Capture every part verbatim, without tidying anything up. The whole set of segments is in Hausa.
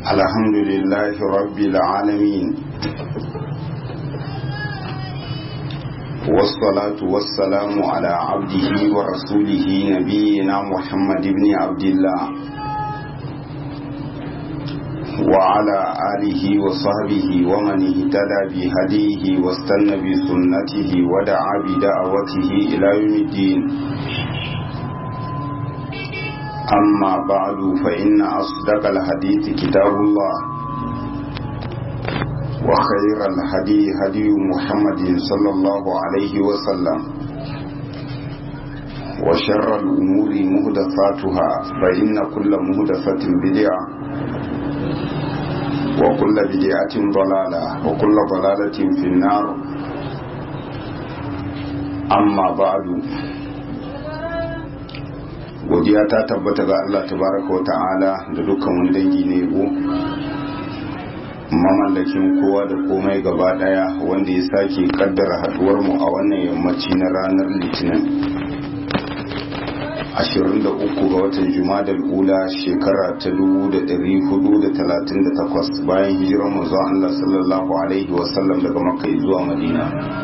الحمد لله رب العالمين والصلاة والسلام على عبده ورسوله نبينا محمد بن عبد الله وعلى آله وصحبه ومن اهتدى بهديه واستنى بسنته ودعا بدعوته إلى يوم الدين. أما بعد فإن أصدق الحديث كتاب الله وخير الهدي هدي محمد صلى الله عليه وسلم وشر الأمور محدثاتها فإن كل محدثة بدعة وكل بدعة ضلالة وكل ضلالة في النار. أما بعد godiya ta tabbata ga Allah tabaraka wa ta'ala da dukkan wani dangi ne go mamallakin kowa da komai gaba daya wanda ya sake kaddara haduwar mu a wannan yammaci na ranar litinin ashirin da uku ga watan Jumadal ula shekara ta dubu da dari hudu da talatin da takwas bayan hijirar manzon Allah sallallahu alaihi wasallam daga Makka zuwa Madina,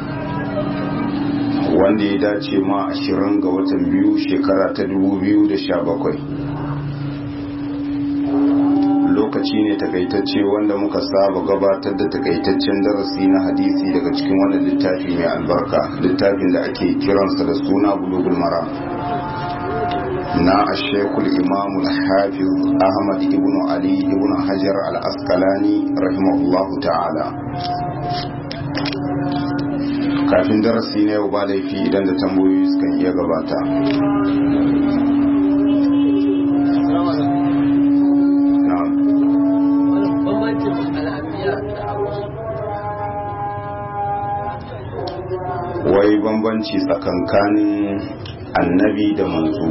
wanda ya dace ma ashirin ga watan biyu shekara ta dubu biyu da sha bakwai. Lokaci ne takaitacce wanda muka saba gabatar da takaitaccen darasi na hadisi daga cikin wannan littafi mai albarka, littafin da ake kiransa da suna Bulugul Maram na ashekul imamul hafiz Ahmad ibn Ali ibn Hajar al-Asqalani rahimahullahu ta'ala. Kafin darasi na yau ba laifi idan da tambayoyi sukan iya gabata. Wai bambanci tsakankanin annabi da manzo,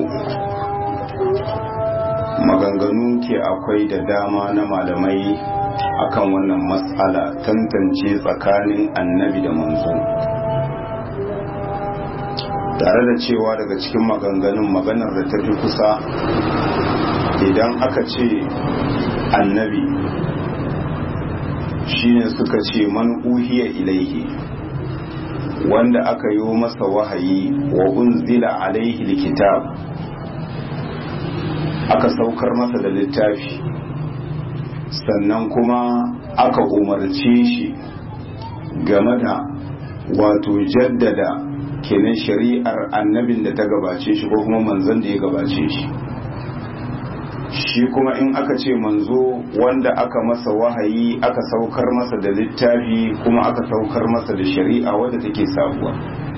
maganganu ke akwai da dama na malamai akan wannan matsala, tantance tsakanin annabi da manzo, tare da cewa daga cikin maganganun maganar da ta fi kusa idan aka ce annabi shine suka ce man uhiya ilaihi, wanda aka yi masa wahayi wa unzila alaihi likitab, aka saukar masa da littafi, sannan kuma aka umarce shi game da wato jaddada kenan shari'ar annabin da ta gabace shi ko kuma manzon da ya gabace shi. Shi kuma in aka ce manzo wanda aka masa wahayi, aka saukar masa da littafi, kuma aka saukar masa da shari'a wadda take sabuwa.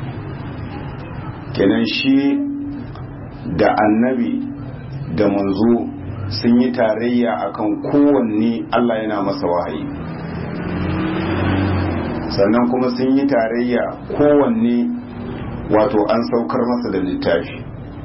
Kenan shi da annabi da manzo sun yi tarayya akan kowanne Allah yana masa wahayi, sannan kuma sun yi tarayya kowanne wato an saukar masa da littafi,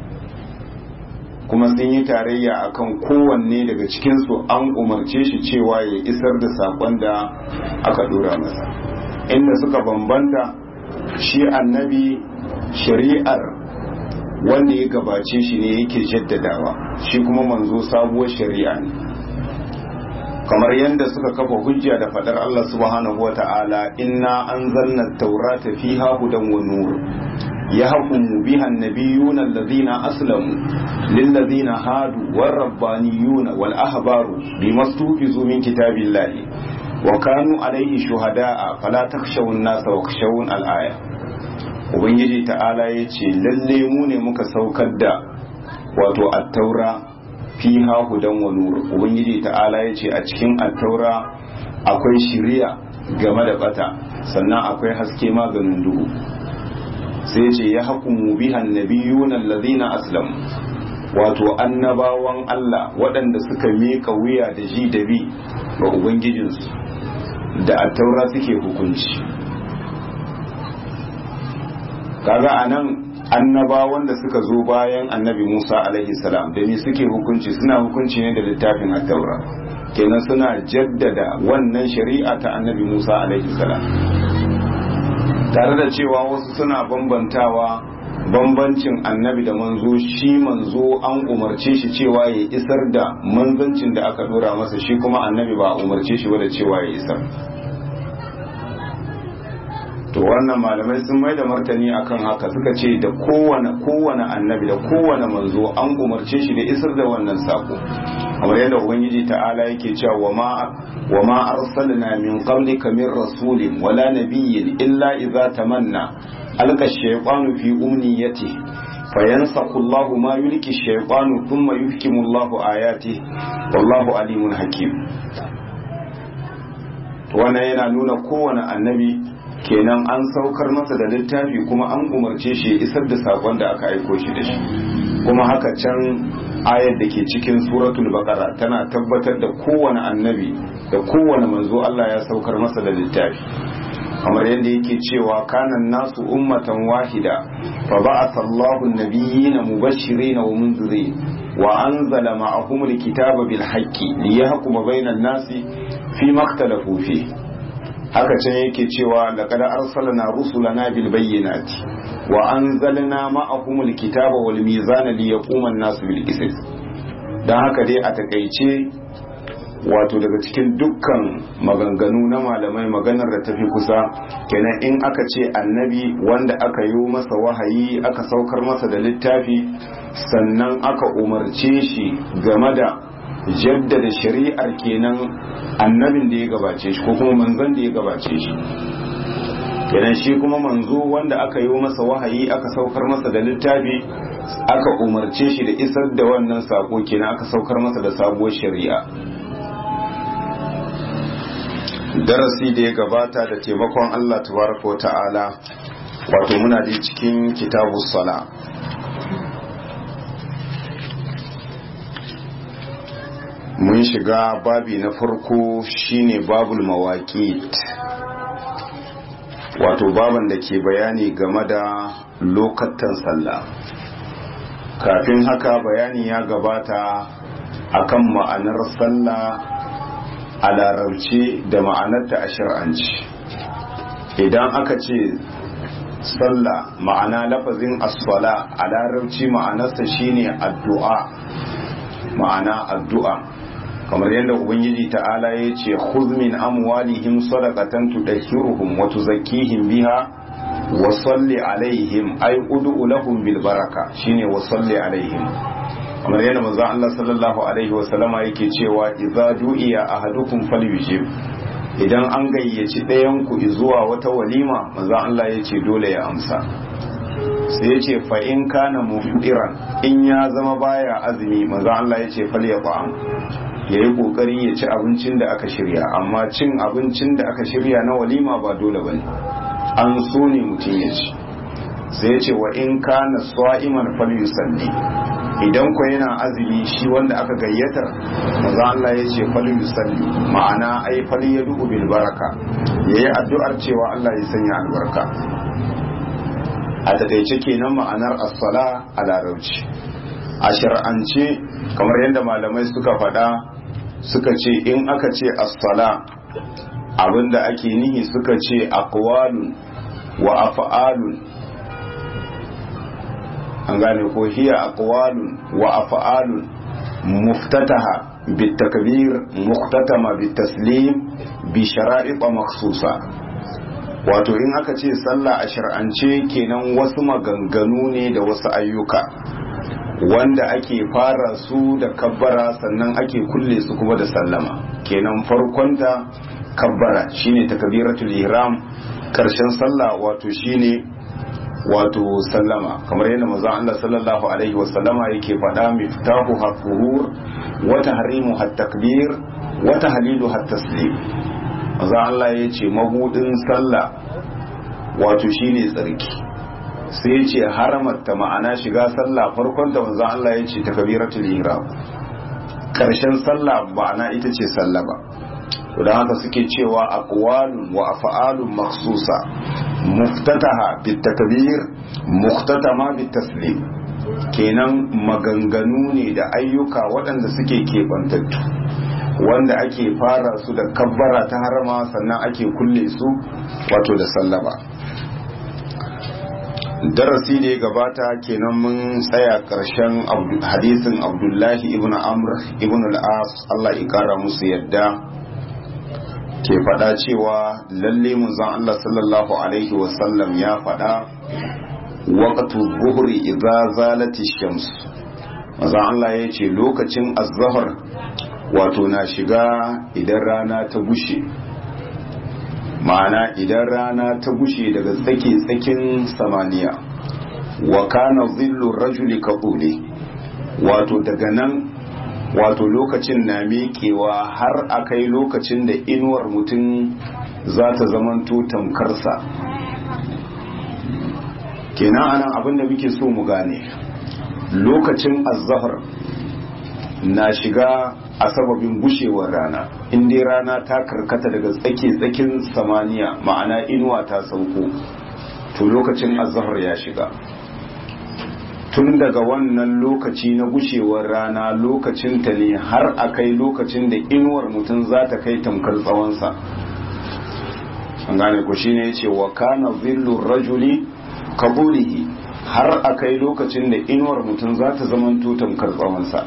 kuma sun yi tarayya akan kowanne daga cikinsu an umarce shi cewa ya isar da saƙon da aka dora masa. Inda suka bambanta, shi annabi shari'ar wanda ya gabace shi ne yake jaddadawa, shi kuma manzo sabuwar shari'a ne. Kamar yadda suka kafa hujja da fadar Allah subhanahu wata'ala, inna anzalna at-taurata fiha hudan wa nur yahkumu biha an-nabiyyuna alladhina aslamu lilladhina hadu war-rabbaniyuna wal-ahbaru bima stufizu min kitabillahi wa kanu alayhi shuhada'a fala takhshawun nasa wakhshawun al-aya. Ubangiji ta'ala ya ce lalle mu ne muka saukar da wato attaura fiha hudan wa nur. Ubangiji ta'ala ya ce a cikin attaura akwai shiriya game da bata, sannan akwai haske maganin duhu. Sai ce ya hukumu bihan nabiyuna allazina aslamu, wato annabawan Allah waɗanda suka miƙa wuya da ji da bi ga ubangijinsu da attaura suke hukunci. Kaga anan annaba wanda suka zo bayan annabi Musa alaihi salam da ni suke hukunci, suna hukunci ne da littafin at-taura, kenan suna jaddada wannan shari'a ta annabi Musa alaihi salam, tare da cewa wasu suna bambantawa bambancin annabi da manzo, shi manzo an umarce shi cewa ya isar da manzancin da aka dora masa, shi kuma annabi ba a umarce shi ba da cewa ya isar. to wannan malamai sun mai da martani akan haka, suka ce da kowane kowane annabi da kowane manzo an umarce shi da isar da wannan sako, kamar yadda ubangiji ta'ala yake cewa wama wama arsalna min qablika min rasulin wala nabiyyin illa idza tamanna alqa ash-shaytanu fi umniyatihi fayansakhu Allahu ma yulki ash-shaytanu thumma yuhkimu Allahu ayatihi wallahu alimun hakim. to wannan yana nuna kowane annabi kenan an saukar masa da littafi kuma an umarce shi ya isar da sakon da aka aiko shi da shi, kuma haka can ayar da ke cikin suratul baqara tana tabbatar da kowane annabi da kowane manzo Allah ya saukar masa da littafi, kamar yadda yake cewa kanan nasu ummatan wahida fa ba'atha Allahu an-nabiyyina mubashirin wa munzirin wa anzala ma'ahum al-kitaba bil haqqi liyahkuma bainan nasi fi ma ikhtalafu fihi. haka can yake cewa laqad arsalna rusulana bil bayyinati wa anzalna ma'ahumul kitaba wal mizana liyaquma an-nasu bil qist. dan haka dai a takeice wato daga cikin dukkan maganganu na malamai maganar da tafi kusa kenan in aka ce annabi wanda aka yi masa wahayi aka saukar masa da littafi sannan aka umarce shi game da jaddada shari'ar kenan annabin da ya gabace shi ko kuma manzon da ya gabace shi, kenan shi kuma manzo wanda aka yi masa wahayi aka saukar masa da littafi aka umarce shi da isar da wannan sako, kenan aka saukar masa da sabuwar shari'a. darasi da ya gabata da taimakon Allah tabaraka wa ta'ala wato muna da cikin kitabus sala, mun shiga babi na farko shine babul mawaqit, wato baban da ke bayani game da lokatan sallah. kafin haka bayani ya gabata akan ma'anar sallah a larabci da ma'anarta a shar'anci. idan aka ce sallah ma'ana lafazin as-sala a larabci ma'anarsa shine addu'a, ma'ana addu'a, kamar yadda ubangiji ta'ala ya ce khudh min amwalihim sadaqatan tudahhiruhum wa tuzakkihim biha wa salli alaihim ay ud'u lahum bil baraka, shine wa salli alaihim. kamar yadda manzo Allah sallallahu alaihi wa sallama yake cewa idza du'iya ahadukum falyujib, idan an gayyaci ɗayan ku zuwa wata walima manzo Allah yace dole ya amsa. sai yace fa in kana mufiran, in ya zama baya azumi manzo Allah yace falyaqam, yayi kokari ya ci abincin da aka shirya, amma cin abincin da aka shirya na walima ba dole bane, an so ne mutum ya ci. sai yace wa in kana sa'iman falyusalli, idan ko yana azumi shi wanda aka gayyatar manzo Allah ya ce fal yusalli, ma'ana ai fal yadu bil baraka, yayi addu'ar cewa Allah ya sanya albarka. a takaice kenan ma'anar as-sala a larabci. a shar'ance kamar yadda malamai suka faɗa suka ce in aka ce as-sala abinda ake nihi suka ce aqwalun wa af'alun, an gane ko hiya aqwalun wa af'alun muftataha bitakbir muqtatama bitaslim bi shara'it makhsusa. wato in aka ce sallah a shar'ance kenan wasu maganganu ne da wasu ayyuka wanda ake fara su da kabbara sannan ake kulle su kuma da sallama. kenan farkon da kabbara shine takbiratul ihram, karshen sallah wato shine wato sallama, kamar yadda manzo Allah sallallahu alaihi wa sallama yake faɗa miftahu hafuhur wa tahrimu hat-takbir wa tahlilu hat-taslim. manzo Allah yace mabudin sallah wato shine tsarki, sai yace haramata ma'ana shiga sallah farkon da manzo Allah yace takbiratul ihram, karshen sallah ma'ana ita ce sallama. to da haka suke cewa aqwalun wa af'alun makhsusa muftataha bitakbir muqtatama bitaslim, kenan maganganu ne da ayyuka waɗanda suke kebantattu wanda ake fara su da kabbara ta harama sannan ake kulle su wato da sallama. darasi da ya gabata kenan mun tsaya karshen hadisin Abdullahi ibn Amr ibn al-As Allah ya kara musu yadda ke fada cewa lalle manzon Allah sallallahu alaihi wasallam ya fada waqtu dhuhri idza zalati shams manzon Allah ya ce lokacin az-zuhr wato na shiga idan rana ta gushe, ma'ana idan rana ta gushe daga tsaki-tsakin samaniya. Wa kana zillu rajuli kabule, wato daga nan wato lokacin na miƙewa har akai lokacin da inuwar mutum za ta zamanto tamkarsa. Kenan anan abinda muke so mu gane, lokacin az-zuhr na shiga a sababin gushewar rana, inda rana ta karkata daga tsaki-tsakin samaniya, ma'ana inuwa ta sauko, to lokacin az-zuhr ya shiga. Tun daga wannan lokaci na gushewar rana lokacin ta ne har a kai lokacin da inuwar mutum za ta kai tamkar tsawonsa. An gane ku shine yace wa kana zillu rajuli kabulihi, har a kai lokacin da inuwar mutum za ta zamanto tamkar tsawonsa.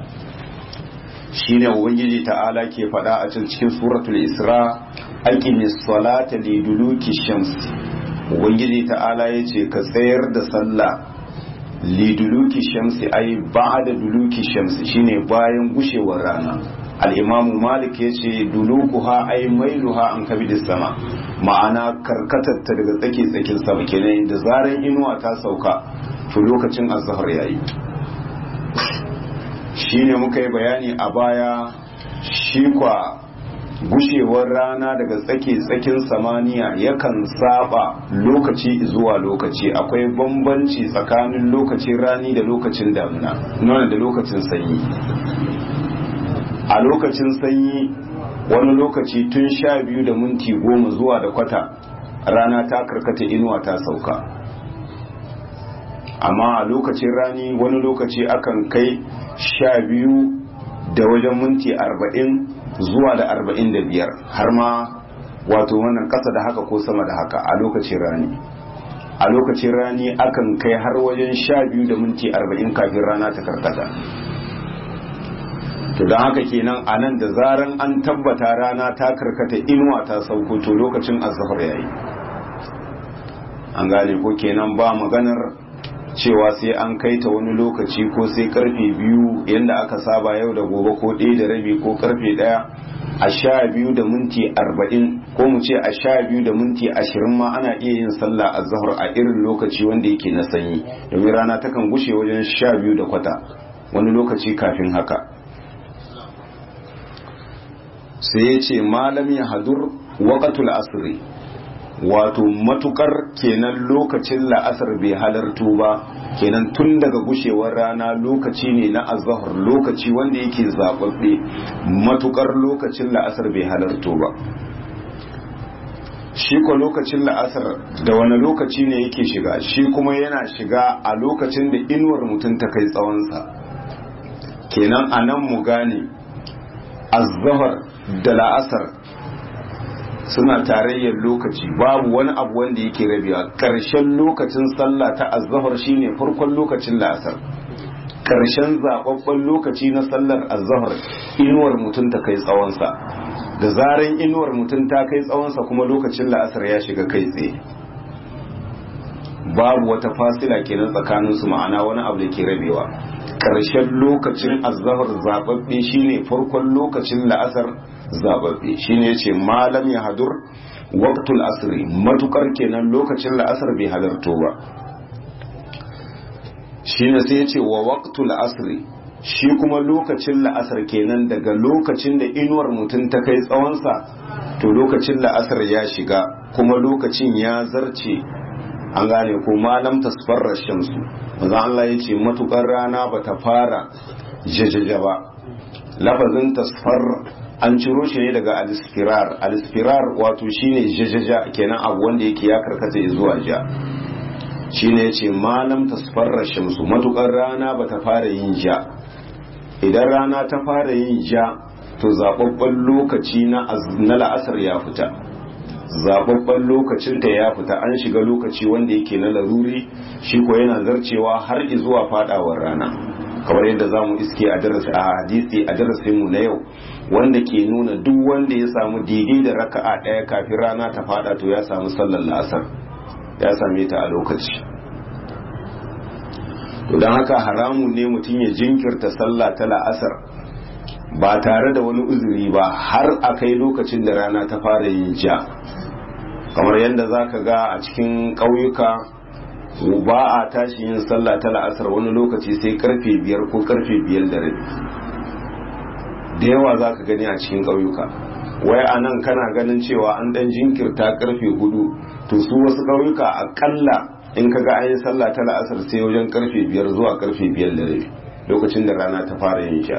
Shine ubangiji ta'ala ke faɗa a cikin suratul Isra, aqimis salata liduluki shams. Ubangiji ta'ala yace ka tsayar da sallah liduluki shamsi, ai ba'da duluki shamsi, shine bayan gushewar rana. Al-Imam Malik yace dulukuha ai mailuha an kabidis sama, ma'ana karkatar ta daga tsake tsakin sama, kenan da zaran inuwa ta sauka to lokacin az-zuhr yayi. Shine muka yi bayani a baya, shi kwa gushewar rana daga tsake-tsakin samaniya yakan saba lokaci zuwa lokaci. Akwai bambanci tsakanin lokacin rani da lokacin damina, nuna da lokacin sanyi. A lokacin sanyi wani lokaci tun sha biyu da minti goma zuwa da kwata rana ta karkata inuwa ta sauka, amma a lokacin rani wani lokaci akan kai sha biyu da wajen minti arba'in zuwa da arba'in da biyar, har ma wato wannan kasa da haka ko sama da haka a lokacin rani. A lokacin rani akan kai har wajen sha biyu da minti arba'in kafin rana ta karkata. To don haka kenan a nan da zaran an tabbata rana ta karkata inuwa ta sauko to lokacin az-zuhr yayi. An gane ko kenan ba maganar cewa sai an kai ta wani lokaci ko sai karfe biyu yadda aka saba yau da gobe, ko ɗaya da rabi ko karfe ɗaya. A sha biyu da minti arba'in ko mu ce a sha biyu da minti ashirin ma ana iya yin sallah az-zuhr a irin lokaci wanda yake na sanyi, domin rana takan gushe wajen sha biyu da kwata wani lokaci kafin haka. Sai ya ce malam ya hadur waqatul asri, wato matukar kenan lokacin la'asar bai halarto ba, kenan tun daga gushewar rana lokaci ne na az-zuhr, lokaci wanda yake zababbe, matukar lokacin la'asar bai halarto ba. Shi ko lokacin la'asar da wani lokaci ne yake shiga, shi kuma yana shiga a lokacin da inuwar mutum ta kai tsawonsa. Kenan a nan mu gane az-zuhr da la'asar suna tarayyar lokaci, babu wani abu wanda yake rabewa. Karshen lokacin sallah ta az-zuhr shine farkon lokacin la'asar, karshen zababben lokaci na sallar az-zuhr inuwar mutum ta kai tsawonsa. Da zaran inuwar mutum ta kai tsawonsa kuma lokacin la'asar ya shiga kai tsaye, babu wata fasila kenan tsakanin su, ma'ana wani abu da ke rabewa. Karshen lokacin az-zuhr zababbe shine farkon lokacin la'asar zababbe, shine yace malam ya hadur waqtul asri, matukar kenan lokacin la'asar bai halarto ba. Shine sai yace wa waqtul asri, shi kuma lokacin la'asar kenan daga lokacin da inuwar mutum ta kai tsawonsa to lokacin la'asar ya shiga, kuma lokacin ya zarce. An gane ko malam tasfarra shamsu, manzo Allah yace matukar rana bata fara jajaja ba. Lafazin tasfar an ciro shi ne daga al-ispirar. Al-ispirar wato shine jajaja kenan, abu wanda yake ya karkata zuwa ja. Shine yace malam tasfarra shamsu, matukar rana bata fara yin ja. Idan rana ta fara yin ja to zababban lokaci na na la'asar ya fita. zababban lokacinta ya fita an shiga lokaci wanda yake na laruri shi ko yana zarcewa har zuwa fadawar rana kamar yadda zamu iske a darasi a hadisi a darasin mu na yau wanda ke nuna duk wanda ya samu daidai da raka'a daya kafin rana ta fada to ya samu sallar la'asar ya same ta a lokaci. To don haka haramun ne mutum ya jinkirta sallah ta la'asar ba tare da wani uzuri ba har a kai lokacin da rana ta fara yin ja, kamar yadda za ka ga a cikin ƙauyuka ba a tashi yin sallah ta la'asar wani lokaci sai karfe biyar ko karfe biyar da rabi da yawa za ka gani a cikin ƙauyuka. Wai a nan kana ganin cewa an ɗan jinkirta karfe hudu, to su wasu ƙauyuka aƙalla in ka ga an yi sallah ta la'asar sai wajen karfe biyar zuwa karfe biyar da rabi lokacin da rana ta fara yin sha.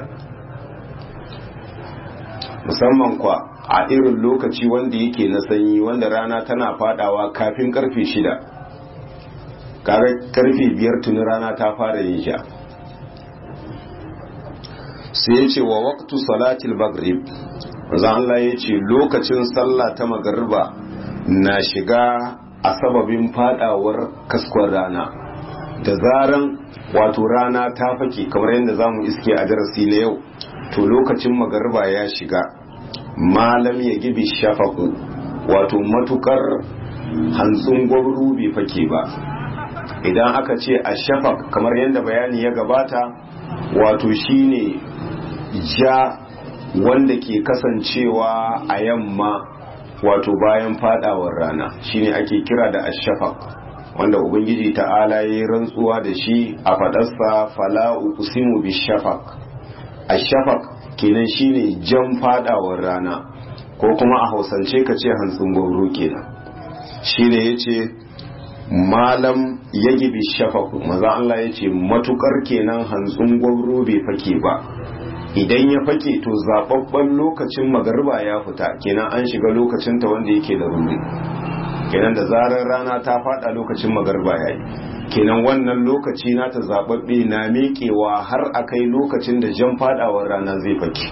Musamman kwa a irin lokaci wanda yake na sanyi wanda rana tana fadawa kafin karfe shida, kaga karfe biyar tuni rana ta fara yin sha. Sai ya ce wa waqtu salatil maghrib, manzo Allah ya ce lokacin sallah ta magriba na shiga a sababin fadawar kaskon rana, da zaran wato rana ta fake kamar yadda zamu iske a darasi na yau, to lokacin magariba ya shiga malam ya gibi shafaku, wato matukar hantsin gwamru bai fake ba. Idan aka ce a shafak kamar yadda bayani ya gabata, wato shine ja wanda ke kasancewa a yamma wato bayan fadawar rana, shine ake kira da ashafaq, wanda ubangiji ta'ala yayi rantsuwa da shi a fadarsa fala uqsimu bishafaq. Ashafaq kenan shine jan fadawar rana, ko kuma a hausance ka ce hantsin gwauro kenan. Shine yace malam yagi bishafaq, maza Allah yace matukar kenan hantsin gwauro bai fake ba. Idan ya fake to zababban lokacin magariba ya fita, kenan an shiga lokacin ta wanda yake da ruri, kenan da zarar rana ta fada lokacin magariba yayi, kenan wannan lokaci na ta zababbe na miƙewa har akai lokacin da jan fadawar rana zai fake.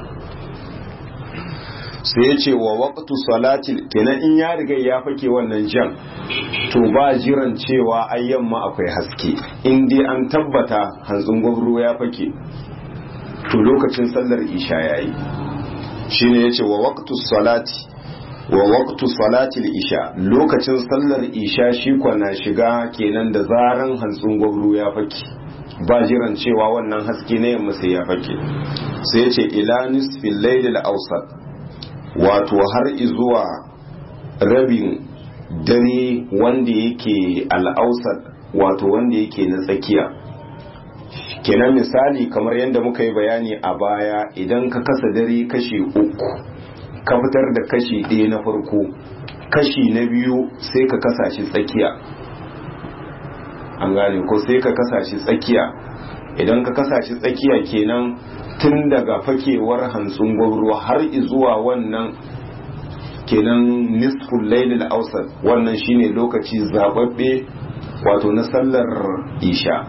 Sai ya ce wa waqtu salati, kenan in ya riga ya fake wannan jan to ba jiran cewa ai yamma akwai haske, in dai an tabbata hantsin gwabro ya fake to lokacin sallar isha yayi. Shine yace wa waqtu salati wa waqtu salati al-isha, lokacin sallar isha shi kwana shiga kenan da zaran hantsin gwabro ya fake, ba jiran cewa wannan haske ne yamma sai ya fake. Sai yace ila nisfil layl al-awsat, wato har izuwa rabin dare wanda yake al-awsat, wato wanda yake na tsakiya. Kenan misali kamar yadda muka yi bayani a baya, idan ka kasa dare kashi uku ka fitar da kashi ɗaya na farko, kashi na biyu sai ka kasa shi tsakiya, an gane ko sai ka kasa shi tsakiya. Idan ka kasa shi tsakiya kenan tun daga fakewar hantsin gwabro har zuwa wannan kenan nisful lailil awsat, wannan shine lokaci zababbe wato na sallar isha.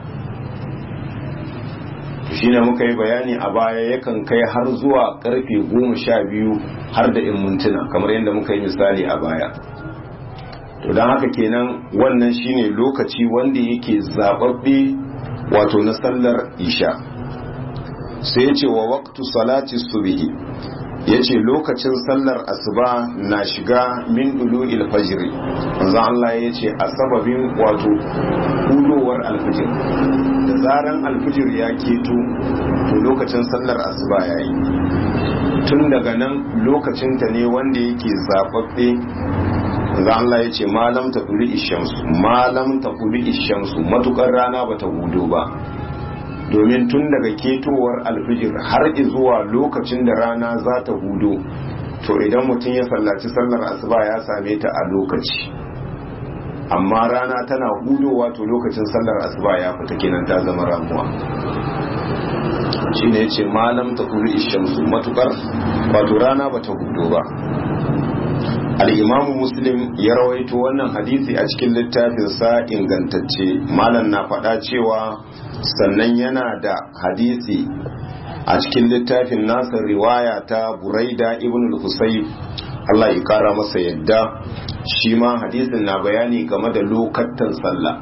Shine muka yi bayani a baya yakan kai har zuwa karfe goma sha biyu har da in mintuna, kamar yadda muka yi misali a baya. To don haka kenan wannan shine lokaci wanda yake zababbe wato na sallar isha. Sai yace wa waqtu salati subhi, yace lokacin sallar asuba na shiga min dulu'il fajr, manzo Allah yace a sababin wato hulowar alfijir, da zaran alfijir ya keto to lokacin sallar asuba yayi. Tun daga nan lokacin ta ne wanda yake zababbe, manzo Allah yace malam ta kuli ishamsu, malam ta kuli ishamsu, matukar rana bata hudo ba. Domin tun daga ketowar alfijir har zuwa lokacin da rana za ta hudo, to idan mutum ya sallaci sallar asuba ya same ta a lokaci, amma rana tana hudowa to lokacin sallar asuba ya fita, kenan ta zama ramuwa. Shine yace malam ta kuli ishamsu, matukar wato rana bata hudo ba. Al-Imamu Muslim ya rawaito wannan hadisi a cikin littafinsa ingantacce. Malam na faɗa cewa sannan yana da hadisi a cikin littafin nasa riwaya ta Buraida ibn al-Husayb, Allah ya kara masa yadda, shi ma hadisin na bayani game da lokatan sallah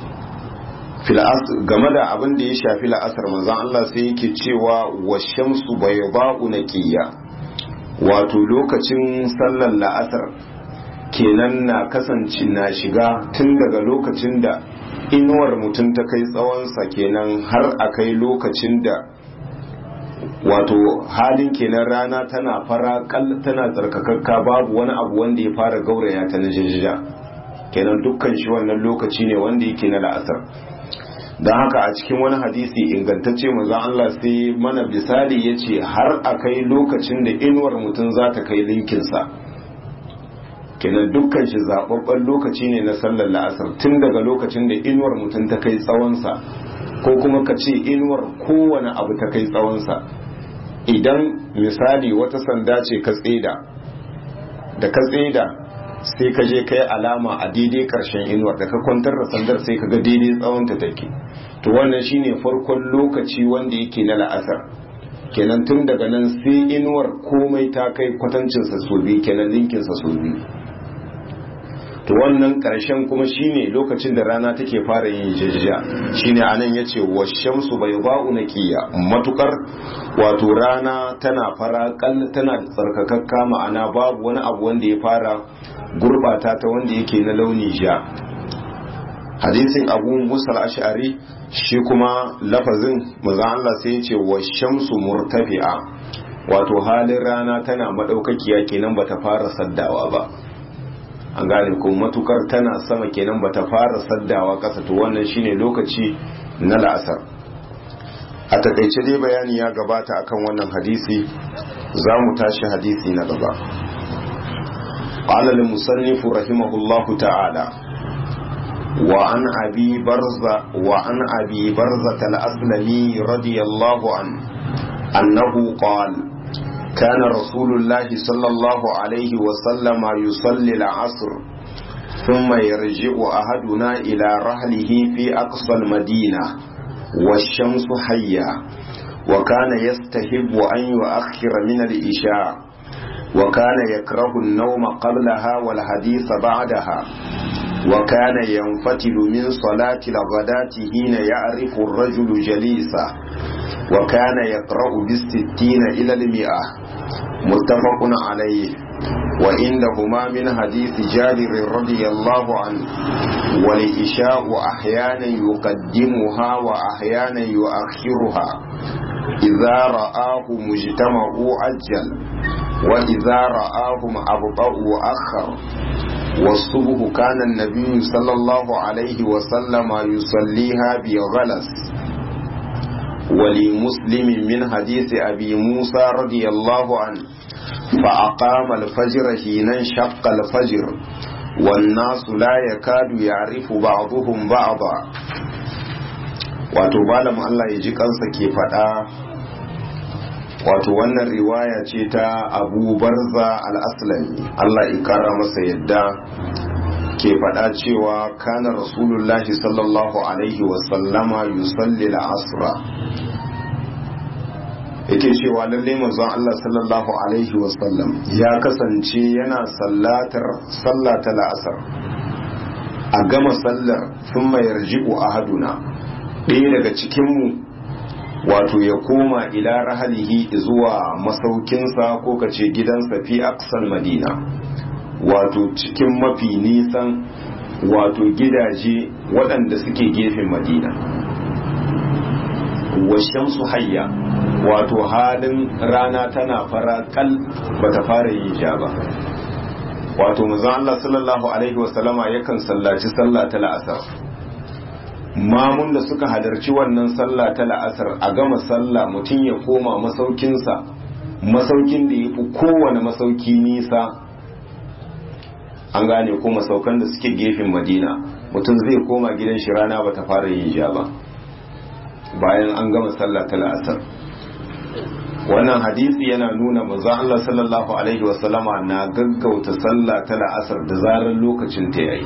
game da abin da ya shafi la'asar manzon Allah sai yake cewa washamsu bayda'u naqiyya wato lokacin sallar la'asar kenan na kasance na shiga tun daga lokacin da inuwar mutum ta kai tsawonsa kenan har a kai lokacin da wato halin kenan rana tana fara kal tana tsarkakakka babu wani abu wanda ya fara gauraya ta na jijjiya kenan dukkan shi wannan lokaci ne wanda yake na la'asar. don haka a cikin wani hadisi ingantacce manzon Allah sai mana misali yace har a kai lokacin da inuwar mutum za ta kai linkinsa kenan dukkan shi zababben lokaci ne na sallar la'asar tun daga lokacin da inuwar mutum ta kai tsawonsa ko kuma ka ce inuwar kowane abu ta kai tsawonsa. Idan misali wata sanda ce ka tseda da ka tseda sai ka je kai alama a daidai karshen inuwar da ka kwantar da sandar sai ka ga daidai tsawonta take, to wannan shine farkon lokaci wanda yake na la'asar kenan tun daga nan sai inuwar komai ta kai kwatancinsa so biyu kenan linkinsa so biyu, to wannan karshen kuma shine lokacin da rana take fara yin jajja shine anan yace washamsu bayda'u naqiya matukar wato rana tana fara kal tana tsarkakakka ma'ana babu wani abu wanda ya fara gurbata ta wanda yake na launi ja. hadisin Abu Musa al-Ash'ari shi kuma lafazin manzo Allah sai yace washamsu murtafi'a wato halin rana tana madaukakiya kenan bata fara saddawa ba, an gane ko matukar tana sama kenan bata fara saddawa kasa, to wannan shine lokaci na la'asar. a takaice dai bayani ya gabata akan wannan hadisi, za mu tashi hadisi na gaba. qala al-musannif rahimahullahu ta'ala wa an abi barza wa an abi barza al-aslami radiyallahu an annahu qala كان رسول الله صلى الله عليه وسلم يصلي العصر ثم يرجع أحدنا إلى رحله في أقصى المدينة والشمس حية وكان يستحب أن يؤخر من العشاء وكان يكره النوم قبلها والحديث بعدها وكان ينفتل من صلاة الغداة حين يعرف الرجل جليسه وكان يقرأ بالستين إلى المئة متفق عليه وإنهما من حديث جابر رضي الله عنه والعشاء أحيانا يقدمها وأحيانا يؤخرها إذا رآه مجتمع أجل وإذا رآهم أبطأوا أخر والصبح كان النبي صلى الله عليه وسلم يصليها بغلس. ولمسلم من حديث أبي موسى رضي الله عنه فأقام الفجر حين انشق الفجر والناس لا يكاد يعرف بعضهم بعضا. wato malam Allah ya ji kansa ke faɗa, wato wannan riwaya ce ta Abu Barza al-Aslami Allah ya kara masa yadda ke faɗa cewa kana rasulullahi sallallahu alaihi wasallama yusalli al-asra, yake cewa lalle manzon Allah sallallahu alaihi wasallam ya kasance yana sallatar sallata al-asr a gama sallar thumma yarji'u ahaduna, ɗaya daga cikinmu wato ya koma ila rahalihi zuwa masaukinsa ko kace gidansa fi aksal madina, wato cikin mafi nisan wato gidaje waɗanda suke gefen madina. washamsu hayya wato halin rana tana fara kal bata fara yin ja ba, wato manzon Allah sallallahu alaihi wasallama yakan sallaci sallah ta la'asar, mamun da suka halarci wannan sallah ta la'asar a gama sallah mutum ya koma masaukinsa, masaukin da ya fi kowane masauki nisa, an gane ko masaukan da suke gefen madina, mutum zai koma gidan shi rana ba ta fara yin ja ba bayan an gama sallah ta la'asar. wannan hadisi yana nuna manzon Allah sallallahu alaihi wasallama na gaggauta sallah ta la'asar da zarar lokacin ta yayi,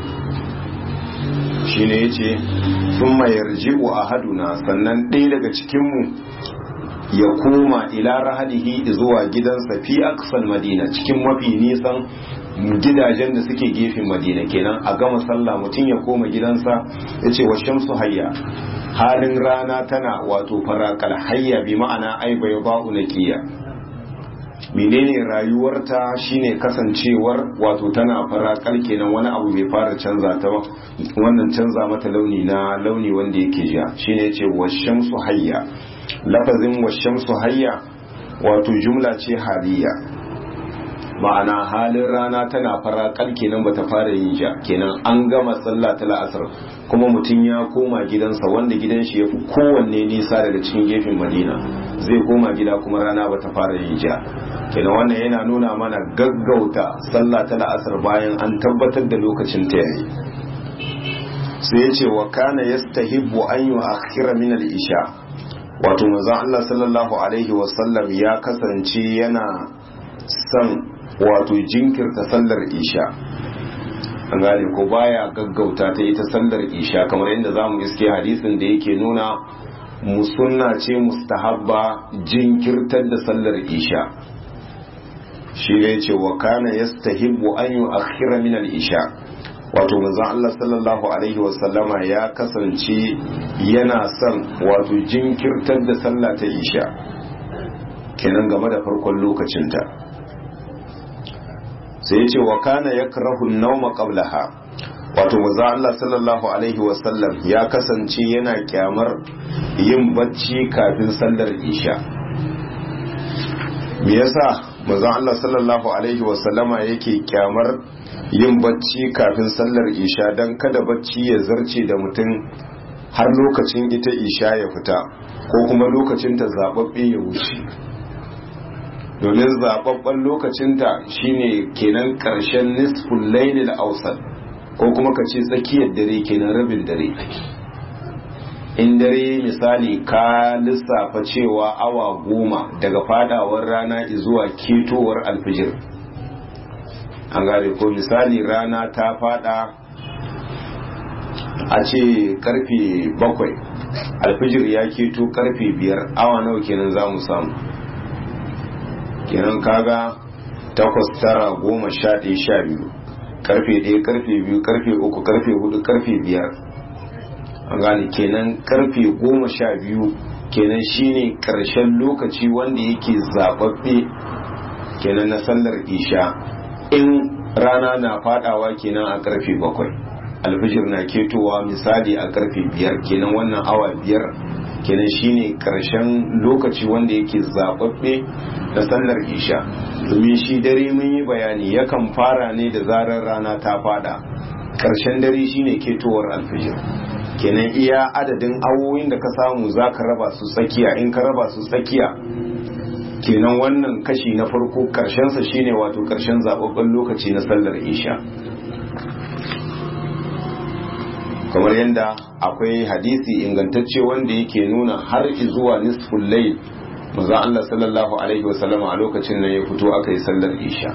shine yace thumma yarji'u ahaduna, sannan ɗaya daga cikinmu ya koma ila rahadihi zuwa gidansa fi aqsal madina cikin mafi nisan gidajen da suke gefen madina kenan a gama sallah mutum ya koma gidansa yace wa shamsu hayya halin rana tana wato farakal hayya bi ma'ana ai bai ba'u naqiya menene rayuwarta shine kasancewar wato tana farakal kenan wani abu bai fara canza ta ba wannan canza mata launi na launi wanda yake ja shine yace wa shamsu hayya lafazin wa shamsu hayya wato jumla ce haliya ma'ana halin rana tana farakal kenan bata fara yin ja kenan an gama sallah ta la'asar kuma mutum ya koma gidansa wanda gidan shi yafi kowanne nisa daga cikin gefen madina zai koma gida kuma rana bata fara yin ja kenan wannan yana nuna mana gaggauta sallah ta la'asar bayan an tabbatar da lokacin ta yayi sai ya ce wa kana yastahibbu an yu'akhkhira min al-isha wato manzon Allah sallallahu alaihi wasallam ya kasance yana son wato jinkirta sallar isha an gane ko baya gaggauta ta ita sallar isha kamar yadda zamu iske hadisin da yake nuna musunna ce mustahabba jinkirtar da sallar isha shi ne yace wa kana yastahibbu an yu'akhkhira min al-isha wato manzon Allah sallallahu alaihi wasallama ya kasance yana son wato jinkirtar da sallah ta isha kenan game da farkon lokacinta sai yace wa kana yakrahu an-nawma qablaha wato manzon Allah sallallahu alaihi wasallam ya kasance yana kyamar yin bacci kafin sallar isha me yasa manzon Allah sallallahu alaihi wasallama yake kyamar yin bacci kafin sallar isha don kada bacci ya zarce da mutum har lokacin ita isha ya fita ko kuma lokacin ta zababbe ya wuce domin zababben lokacinta shine kenan karshen nisful lailil awsat ko kuma ka ce tsakiyar dare kenan rabin dare in dare misali ka lissafa cewa awa goma daga fadawar rana zuwa ketowar alfijir an gane ko misali rana ta fada a ce karfe bakwai alfijir ya keto karfe biyar awa nawa kenan za mu samu kenan kaga takwas tara goma sha ɗaya sha biyu karfe ɗaya karfe biyu karfe uku karfe hudu karfe biyar an gane kenan karfe goma sha biyu kenan shine karshen lokaci wanda yake zababbe kenan na sallar isha in rana na fadawa kenan a karfe bakwai alfijir na ketowa misali a karfe biyar kenan wannan awa biyar kenan shine karshen lokaci wanda yake zababbe na sallar isha domin shi dare mun yi bayani yakan fara ne da zarar rana ta fada karshen dare shine ketowar alfijir kenan iya adadin awoyin da ka samu zaka raba su tsakiya in ka raba su tsakiya kenan wannan kashi na farko karshensa shine wato karshen zababben lokaci na sallar isha kamar yadda akwai hadisi ingantacce wanda yake nuna har zuwa nisful layl manzo Allah sallallahu alaihi wasallam a lokacin nan ya fito aka yi sallar isha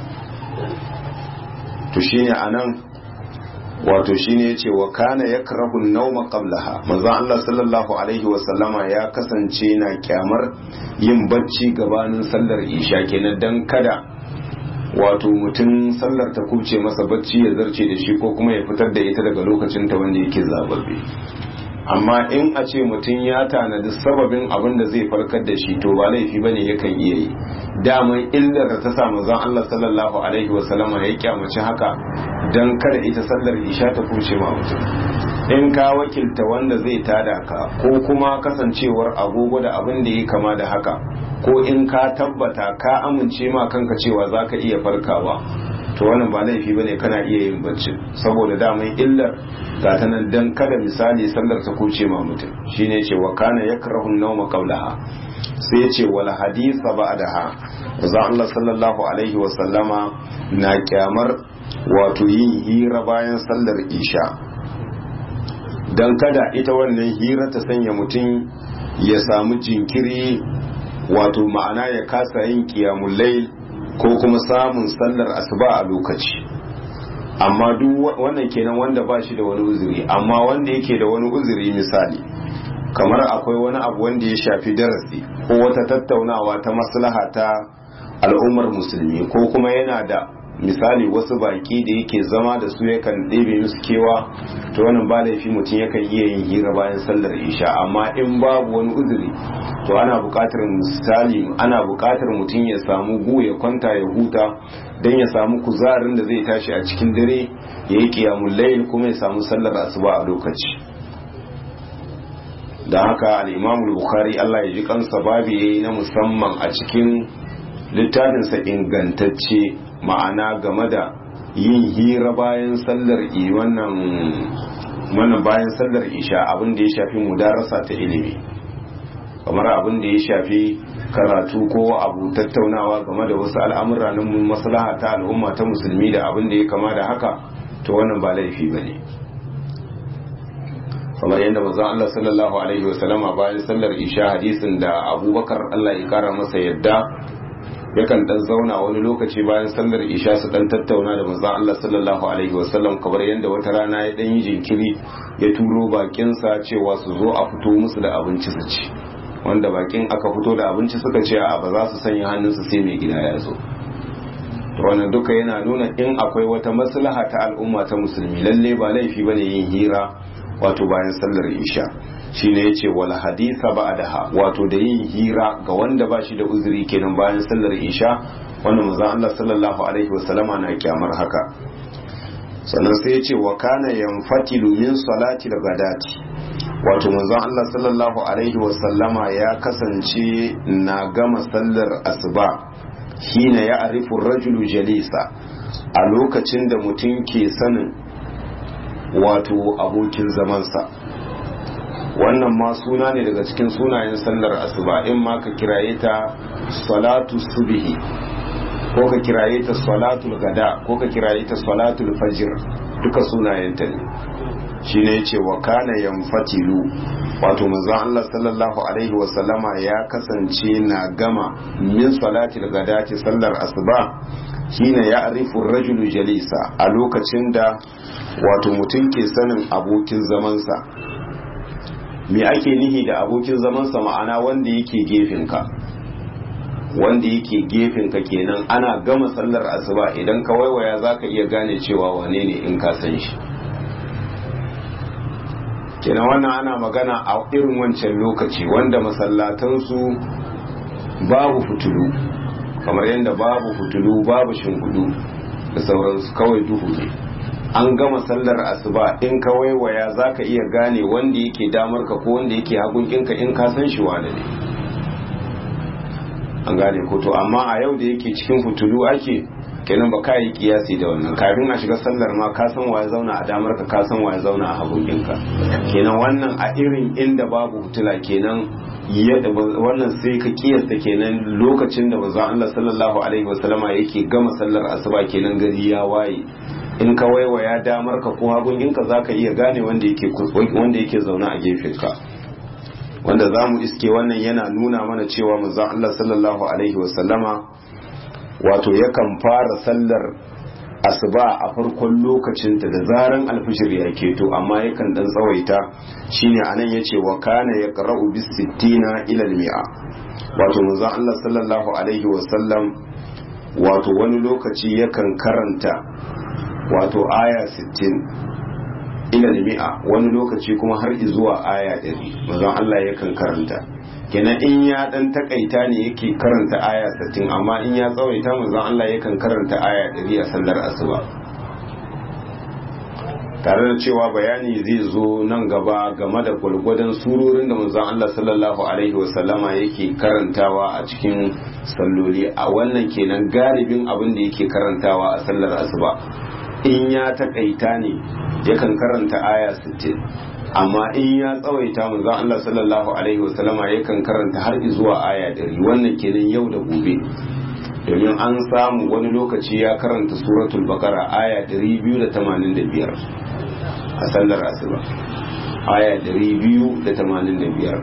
to shine anan wato shine yace wa kana yakrahu an-nawma qablaha manzo Allah sallallahu alaihi wasallama ya kasance na kyamar yin bacci gabanin sallar isha kenan dan kada wato mutum sallar ta kubce masa bacci ya zarce da shi ko kuma ya fitar da ita daga lokacin ta wanda yake zababbe amma in a ce mutum ya tanadi sababin abin da zai farkar da shi to ba laifi bane yakan iya yi daman illar da ta sa manzon Allah sallallahu alaihi wasallama ya kyamaci haka dan kada ita sallar isha ta kubce ma mutum in ka wakilta wanda zai tada ka ko kuma kasancewar agogo da abin da ya kama da haka ko in ka tabbata ka amince ma kanka cewa zaka iya farkawa to wannan ba laifi bane kana iya yin bacci saboda daman illar ga ta nan dan kada misali sallar ta kuce ma mutum shine yace wa kana yakrahu an-nawma qawlaha sai yace wal haditha ba'daha za Allah sallallahu alaihi wa sallama na kyamar wato yin hira bayan sallar isha dan kada ita wannan hira ta sanya mutum ya samu jinkiri wato ma'ana ya kasa yin qiyamul layl ko kuma samun sallar asuba a lokaci amma duk wannan kenan wanda ba shi da wani uzuri amma wanda yake da wani uzuri misali kamar akwai wani abu wanda ya shafi darasi ko wata tattaunawa ta maslaha ta al'ummar musulmi, ko kuma yana da misali wasu baki da yake zama da su yakan ɗebe musu kewa, to wannan ba laifi mutum yakan iya yin hira bayan sallar isha. amma in babu wani uzuri to ana buƙatar misali ana buƙatar mutum ya samu gu ya kwanta ya huta don ya samu kuzarin da zai tashi a cikin dare ya yi qiyamul layl kuma ya samu sallar asuba a lokaci. da haka al-Imam al-Bukhari Allah ya ji kansa babu yayi na musamman a cikin littafinsa ingantacce, ma'ana game da yin hira bayan sallar wannan wannan bayan sallar isha, abin da ya shafi mudarasa ta ilimi, kamar abin da ya shafi karatu ko abu tattaunawa game da wasu al'amura na maslaha ta al'umma ta musulmi da abin da ya kama da haka, to wannan ba laifi bane. kamar yadda manzon Allah sallallahu alaihi wasallama bayan sallar isha, hadisin da Abubakar Allah ya kara masa yadda yakan dan zauna wani lokaci bayan sallar isha su dan tattauna da manzon Allah sallallahu alaihi wasallam, kamar yadda wata rana ya dan yi jinkiri ya turo bakinsa cewa su zo a fito musu da abinci su ci, wanda bakin aka fito da abinci suka ce a ba za su sanya hannunsu sai mai gida ya zo. to wannan duka yana nuna in akwai wata maslaha ta al'umma ta musulmi, lalle ba laifi bane yin hira wato bayan sallar isha. shine yace wal haditha ba'daha, wato da yin hira ga wanda ba shi da uzuri kenan bayan sallar isha, wanda manzon Allah sallallahu alaihi wasallama na kyamar haka. sannan sai yace wa kana yanfatilu min salati al-ghadati, wato manzon Allah sallallahu alaihi wasallama ya kasance na gama sallar asuba hina ya arifu rajulu jalisa, a lokacin da mutum ke sanin wato abokin zamansa. wannan ma suna ne daga cikin sunayen sallar asuba, in ma ka kiraye ta salatu subhi, ko ka kiraye ta salatul gada, ko ka kiraye ta salatul fajr, duka sunayenta ne. shine yace wa kana yanfatilu, wato manzon Allah sallallahu alaihi wasallama ya kasance na gama min salatil gadati sallar asuba shine ya arifu rajulu jalisa, a lokacin da wato mutum ke sanin abokin zamansa. me ake nihi da abokin zamansa? ma'ana wanda yake gefenka, wanda yake gefenka kenan. ana gama sallar asuba idan ka waiwaya zaka iya gane cewa wane ne in ka san shi. kenan wannan ana magana a irin wancan lokaci wanda masallatansu babu fitulu, kamar yadda babu fitulu babu shingudu da sauransu, kawai duhu ne. an gama sallar asuba in ka waiwaya zaka iya gane wanda yake damar ka ko wanda yake hagunkinka in ka san shi wane ne. an gane ko to amma a yau da yake cikin fitulu ake, kenan ba ka yi kiyasi da wannan. kafin a shiga sallar ma ka san waye zauna a damar ka, ka san waye zauna a hagunkinka. kenan wannan a irin inda babu fitila, kenan wannan sai ka kiyasta kenan lokacin da manzon Allah sallallahu alaihi wasallama yake gama sallar asuba, kenan gari ya waye. in ka waiwaya damar ka ko hagunginka zaka iya gane wanda yake wanda yake zauna a gefenka. wanda zamu iske wannan yana nuna mana cewa manzon Allah sallallahu alaihi wasallama wato yakan fara sallar asuba a farkon lokacinta da zaran alfijir ya keto, amma yakan dan tsawaita. shine anan yace wa kana yaqra'u bis sittina ila al mi'a, wato manzo Allah sallallahu alaihi wasallam wato wani lokaci yakan karanta wato aya sittin ila al mi'a, wani lokaci kuma har zuwa aya ɗari manzo Allah yakan karanta. kenan in ya dan takaita ne yake karanta aya sittin, amma in ya tsawaita manzon Allah yakan karanta aya ɗari a sallar asuba. tare da cewa bayani zai zo nan gaba game da gwalgwadon surorin da manzon Allah sallallahu alaihi wasallama yake karantawa a cikin salloli. a wannan kenan galibin abin da yake karantawa a sallar asuba in ya takaita ne yakan karanta aya sittin, amma in ya tsawaita manzon Allah sallallahu alaihi wasallama yakan karanta har zuwa aya ɗari. wannan kenan yau da gobe, domin an samu wani lokaci ya karanta suratul baqara aya ɗari biyu da tamanin da biyar a sallar asuba, aya ɗari biyu da tamanin da biyar,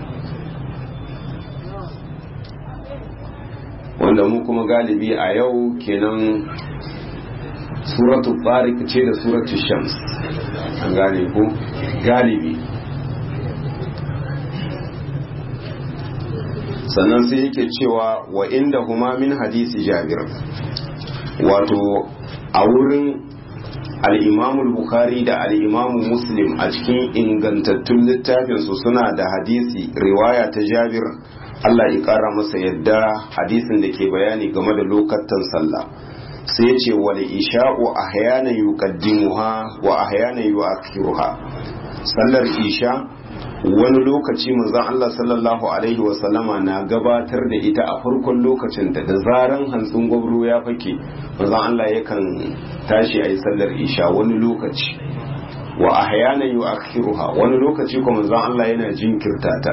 wanda mu kuma galibi a yau kenan suratul tariq ce da suratul shams, an gane ko galibi. sannan sai yake cewa wa inda huma min hadisi Jabir, wato a wurin al'imamul Bukhari da al'imamu Muslim a cikin ingantattun littafinsu suna da hadisi riwaya ta Jabir, Allah ya ƙara masa yadda, hadisin da ke bayani game da lokatan sallah. Sai ce wal isha'u ahyana yuqaddimuha wa ahyana yu'akhiruha. Sallar isha wani lokaci manzon Allah sallallahu alaihi wa sallama na gabatar da ita a farkon lokacin da da zaran hantsin gwabro ya fake manzon Allah yakan tashi ayi sallar isha wani lokaci, wa ahyana yu'akhiruha wani lokaci kuma manzon Allah yana jinkirta ta.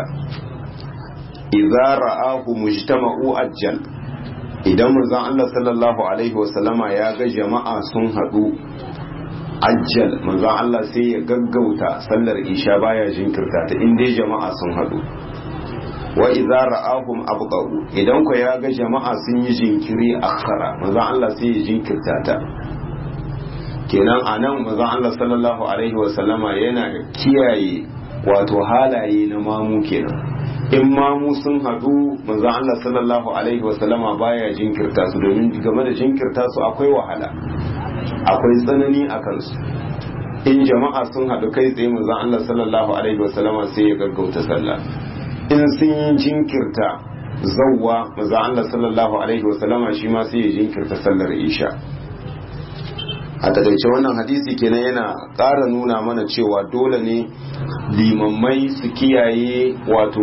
idza ra'ahu mujtama'u ajjal, idan manzon Allah sallallahu alaihi wa sallama ya ga jama'a sun hadu ajjal, manzon Allah sai ya gaggauta sallar isha baya jinkirta ta in dai jama'a sun hadu. Wa idza ra'ahum abqa'u, idan ko ya ga jama'a sun yi jinkiri akhara, manzon Allah sai ya jinkirta ta. Kenan anan manzon Allah sallallahu alaihi wa sallama yana kiyaye wato halaye na mamu kenan. In mamu sun hadu manzon Allah sallallahu alaihi wa sallama baya jinkirta su, domin game da jinkirta su akwai wahala, akwai tsanani a kansu. In jama'a sun haɗu kai tsaye manzon Allah sallallahu alaihi wasallama sai ya gaggauta sallah. In sun yi jinkirta zawwa manzon Allah sallallahu alaihi wasallama shi ma sai ya jinkirta sallar isha. A takaice wannan hadisi kenan yana ƙara nuna mana cewa dole ne limammai su kiyaye wato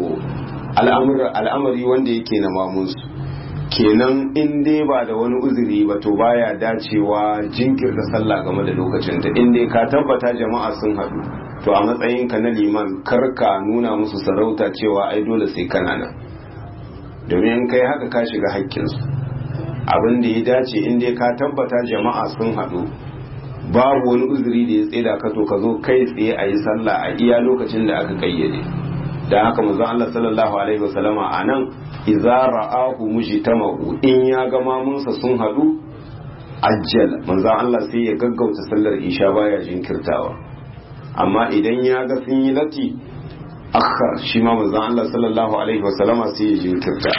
al'amari wanda yake na mamunsu. Kenan in dai ba da wani uzuri ba to baya dacewa jinkirta sallah game da lokacin ta. In dai ka tabbata jama'a sun haɗu to a matsayin ka na liman karka nuna musu sarauta cewa ai dole sai kana nan, domin kai haka ka shiga haƙƙinsu. Abin da ya dace in dai ka tabbata jama'a sun haɗu babu wani uzuri da ya tseda ka to ka zo kai tsaye a yi sallah a iya lokacin da aka kayyade. Da haka manzon Allah sallallahu alaihi wasallama a nan idza ra'ahu mujtama'u, in ya ga mamunsa sun hadu ajjal, manzon Allah sai ya gaggauta sallar isha baya jinkirtawa. Amma idan ya ga sun yi lati akhar, shi ma manzon Allah sallallahu alaihi wasallama sai ya jinkirta.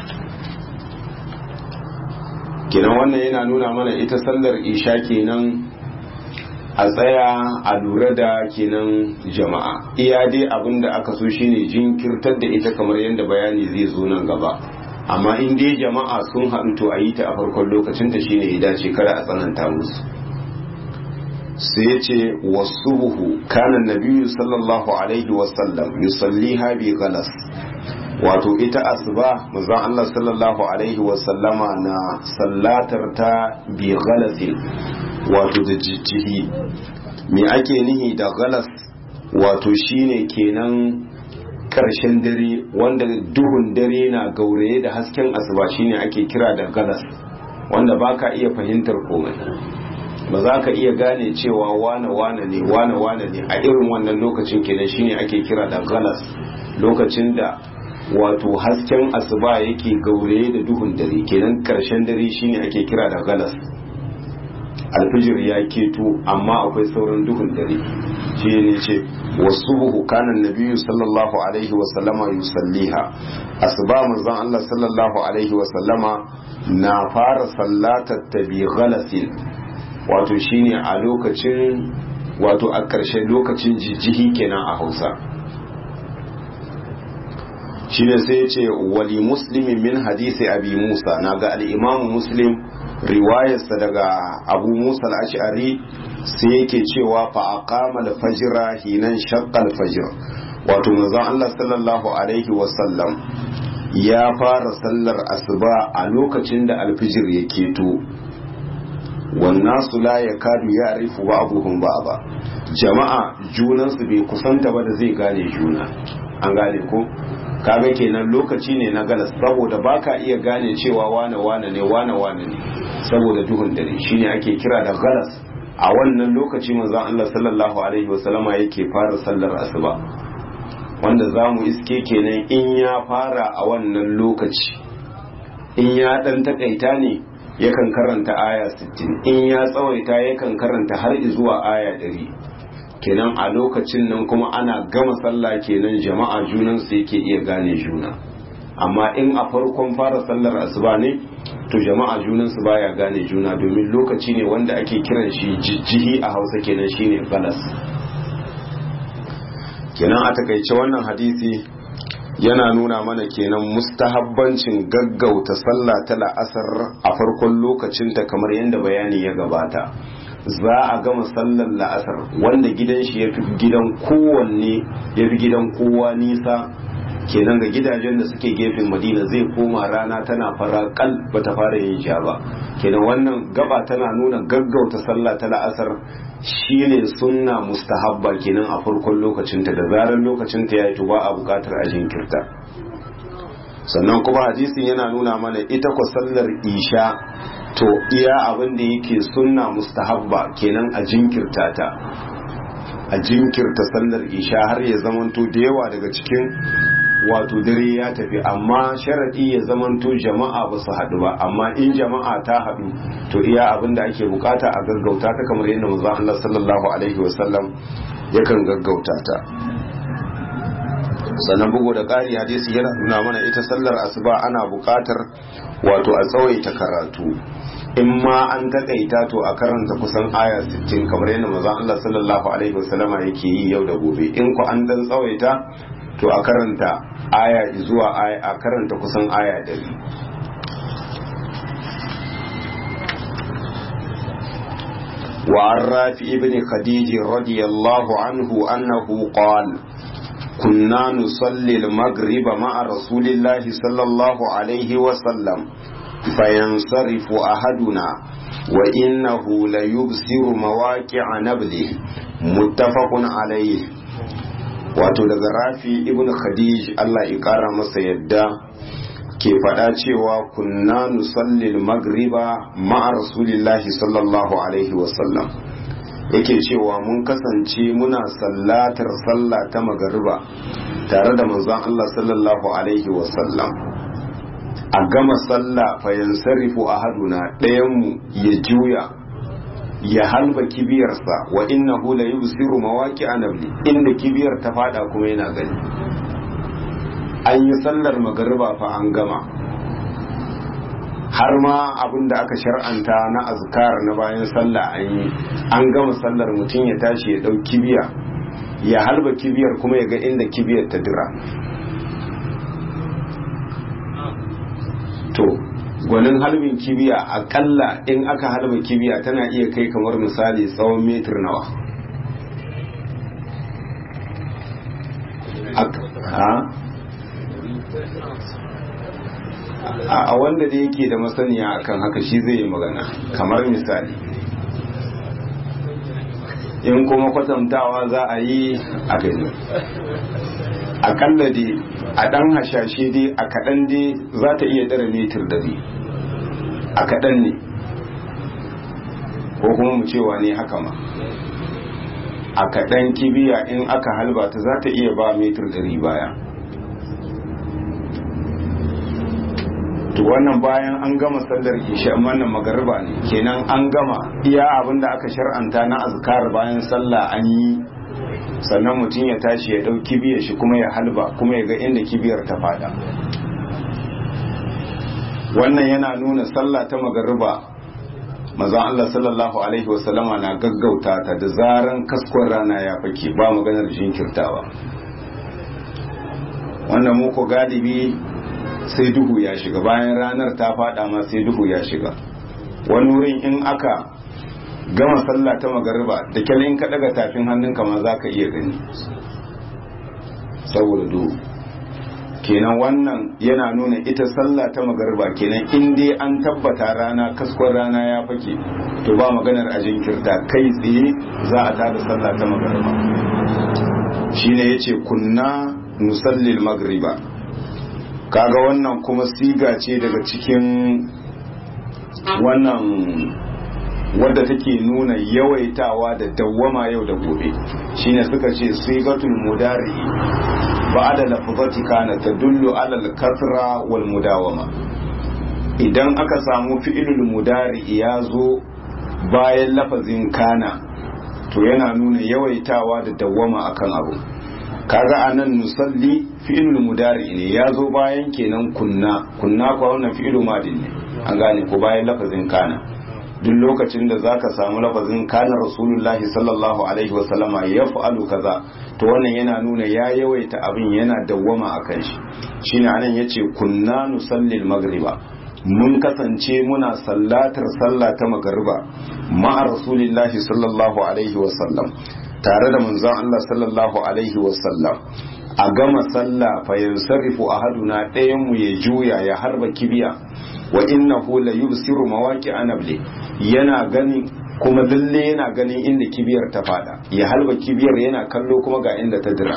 Kenan wannan yana nuna mana ita sallar isha kenan a tsaya a lura da kenan jama'a. Iya dai abin da aka so shine jinkirtar da ita kamar yadda bayani zai zo nan gaba, amma in dai jama'a sun haɗu to a yi ta a farkon lokacin ta shine ya dace, kada a tsananta musu. sai ya ce wasubuhu kana nabiyyu sallallahu alaihi wasallam yusalliha bi ghalas, wato ita asuba manzon Allah sallallahu alaihi wasallama na sallatar ta bi ghalasin, wato da jijjihi. me ake nihi da galas? Wato shine kenan karshen dare wanda duhun dare na gauraye da hasken asuba, shine ake kira da galas, wanda baka iya fahimtar komai, ba za ka iya gane cewa wane wane ne wane wane ne a irin wannan lokacin kenan shine ake kira da galas, lokacin da wato hasken asuba yake gauraye da duhun dare, kenan karshen dare shine ake kira da galas. Alfijir ya keto amma akwai sauran duhun dare, shi ne ce wasubuhu kana nabiyyu sallallahu alaihi wa sallama yusalliha, asuba manzon Allah sallallahu alaihi wa sallama na fara sallatar ta bi ghalasin, wato shine a lokacin wato a ƙarshen lokacin jijjihi kenan a Hausa. shine sai ya ce wali muslimin min hadisi abi Musa, na ga al-imamu Muslim riwayarsa daga abu Musa al-Ash'ari sai yake cewa fa aqama al-fajra hinan shaqqa al-fajr, wato manzon Allah sallallahu alaihi wa sallam ya fara sallar asuba a lokacin da al-fajr ya keto. wannasu la yakadu ya'rifu ba'dhum ba'dha, jama'a junansu bai kusanta ba da zai gane juna, an gane ko kaga kenan lokaci ne na galas, saboda baka iya gane cewa wane wane ne wane wane ne saboda duhun dare, shine ake kira da galas. a wannan lokaci manzon Allah sallallahu alaihi wasallama yake fara sallar asuba, wanda zamu iske kenan in ya fara a wannan lokaci, in ya dan takaita ne yakan karanta aya sittin, in ya tsawaita yakan karanta har zuwa aya ɗari. kenan a lokacin nan kuma ana gama sallah kenan jama'a junansu yake iya gane juna, amma in a farkon fara sallar asuba ne to jama'a junansu baya gane juna domin lokaci ne wanda ake kiran shi jijjihi a hausa kenan shine balas. Kenan a takaice wannan hadisi yana nuna mana kenan mustahabbancin gaggauta sallah ta la'asar a farkon lokacinta kamar yadda bayani ya gabata. Za a gama sallar la'asar wanda gidan shi ya fi gidan kowanne ya fi gidan kowa nisa kenan ga gidajen da suke gefen madina zai koma rana tana fara kal bata fara yin sha ba. Kenan wannan gaba tana nuna gaggauta sallah ta la'asar shine sunna mustahabba kenan a farkon lokacinta, da zarar lokacinta ya yi to ba a bukatar a jinkirta. Sannan kuma hadisin yana nuna mana ita ko sallar isha to iya abin da yake sunna mustahabba kenan a jinkirta ta, a jinkirta sallar isha har ya zamanto da yawa daga cikin wato dare ya tafi, amma sharadi ya zamanto jama'a ba su haɗu ba. Amma in jama'a ta haɗu to iya abin da ake bukata a gaggauta ta kamar yadda manzo Allah sallallahu alaihi wasallam yakan gaggauta ta. Sannan bugu da ƙari hadisi yana nuna mana ita sallar asuba ana bukatar wato a tsawaita karatu, in ma an takaita to a karanta kusan aya sittin kamar yadda manzo Allah sallallahu alaihi wasallama yake yi yau da gobe. In ku an dan tsawaita to a karanta aya zuwa aya, a karanta kusan aya dari. wa arrafi ibn khadij radiyallahu anhu annahu qala kunna nusalli al-maghrib ma'a rasulillahi sallallahu alaihi wa sallam fayansarifu ahaduna wa innahu la yubsiru mawaqi'a nabli muttafaqun alayhi. Wato daga rafi ibn khadij Allah ya kara masa yadda ke faɗa cewa kunna nusalli al-maghriba ma'a rasulillahi sallallahu alaihi wasallam, yake cewa mun kasance muna sallatar sallah ta magariba tare da manzon Allah sallallahu alaihi wasallam. A gama sallah fa yansarifu ahaduna, ɗayan mu ya juya ya halba kibiyarsa, wa innahu la yubsiru mawaqi'a nabli, inda kibiyar ta fada kuma yana gani. An yi sallar magariba fa an gama, har ma abin da aka shar'anta na azkar na bayan sallah an yi, an gama sallar mutum ya tashi ya dau kibiya ya halba kibiyar kuma ya ga inda kibiyar ta dira. To gwanin halbin kibiya akalla in aka halba kibiya tana iya kai kamar misali tsawon metir nawa a wanda da yake da masaniya akan haka shi zai yi magana. Kamar misali in kuma kwatantawa za a yi a gani, akalla dai a dan hashashe dai a kaɗan dai za ta iya ɗara metir dari a kaɗan ne, ko kuma mu cewa ne haka ma a kaɗan kibiya in aka halba ta za ta iya ba metir dari baya. To wannan bayan an gama sallar isha, wannan magariba ne kenan, an gama iya abin da aka shar'anta na azkar bayan sallah an yi, sannan mutum ya tashi ya dau kibiyar shi kuma ya halba kuma ya ga inda kibiyar ta fada. Wannan yana nuna sallah ta magariba manzon Allah sallallahu alaihi wasallama na gaggauta ta da zaran kaskon rana ya fake, ba maganar jinkirtawa. Wannan muku galibi sai duhu ya shiga, bayan ranar ta fada ma sai duhu ya shiga. Wani wurin in aka gama sallah ta magariba da kyalin ka daga tafin hannunka ma za ka iya gani saboda duhu. Kenan wannan yana nuna ita sallah ta magariba kenan in dai an tabbata rana kaskon rana ya fake to ba maganar a jinkirta, kai tsaye za a tada sallah ta magariba. Shine yace kunna nusallil magriba. Kaga wannan kuma siga ce daga cikin wannan wadda take nuna yawaitawa da dawwama yau da gobe. Shine suka ce sigatul mudari ba'da lafzati kana tadullu ala al-kasra wal mudawama. Idan aka samu fi'ilul mudari ya zo bayan lafazin kana to yana nuna yawaitawa da dawwama akan abu. Kaga anan nusalli fi'ilul mudari ne ya zo bayan kenan kunna kunna kuwa wannan fi'ilu madin ne an gane ko bayan lafazin kana duk lokacin da zaka samu lafazin kana rasulullahi sallallahu alaihi wasallama ya fa'alu kaza to wannan yana nuna ya yawaita abin yana dawwama akan shi shine anan yace kunna nusallil magriba mun kasance muna sallatar sallah ta magriba ma'a rasulillahi sallallahu alaihi wasallam tare da manzon Allah sallallahu alaihi wasallam a gama sallah fa yansarifu ahaduna ɗayan mu ya juya ya harba kibiya wa innahu la yubsiru mawaqi anabli yana gani kuma lalle yana ganin inda kibiyar ta fada ya halba kibiyar yana kallo kuma ga inda ta dira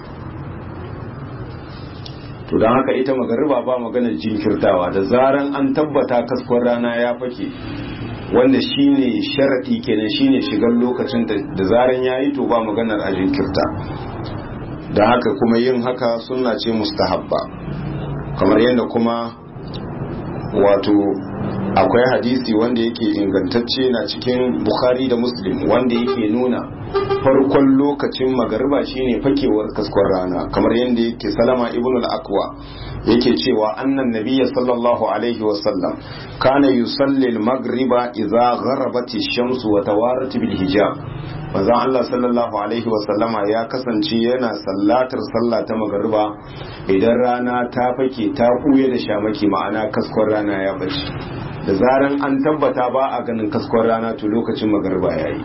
to dan haka ita magariba ba magana jinkirtawa da zaran an tabbata kaskon rana ya fake wanda shine sharadi kenan shine shigar lokacin da zaran yayi to ba maganar a jinkirta da haka kuma yin haka sunna ce mustahabba kamar yadda kuma wato akwai hadisi wanda yake ingantacce na cikin bukhari da muslim wanda yake nuna farkon lokacin magariba shine fakewar kaskon rana kamar yadda yake salama ibn al-aqwa yake cewa annan nabiyya sallallahu alaihi wasallam kana yusalli al-maghriba idza gharabat ash-shamsu wa tawarat bil hijab manzon Allah sallallahu alaihi wasallama ya kasance yana sallatar sallah ta magariba idan rana ta fake ta kuye da shamaki ma'ana kaskon rana ya bace da zaran an tabbata ba a ganin kaskon rana to lokacin magariba yayi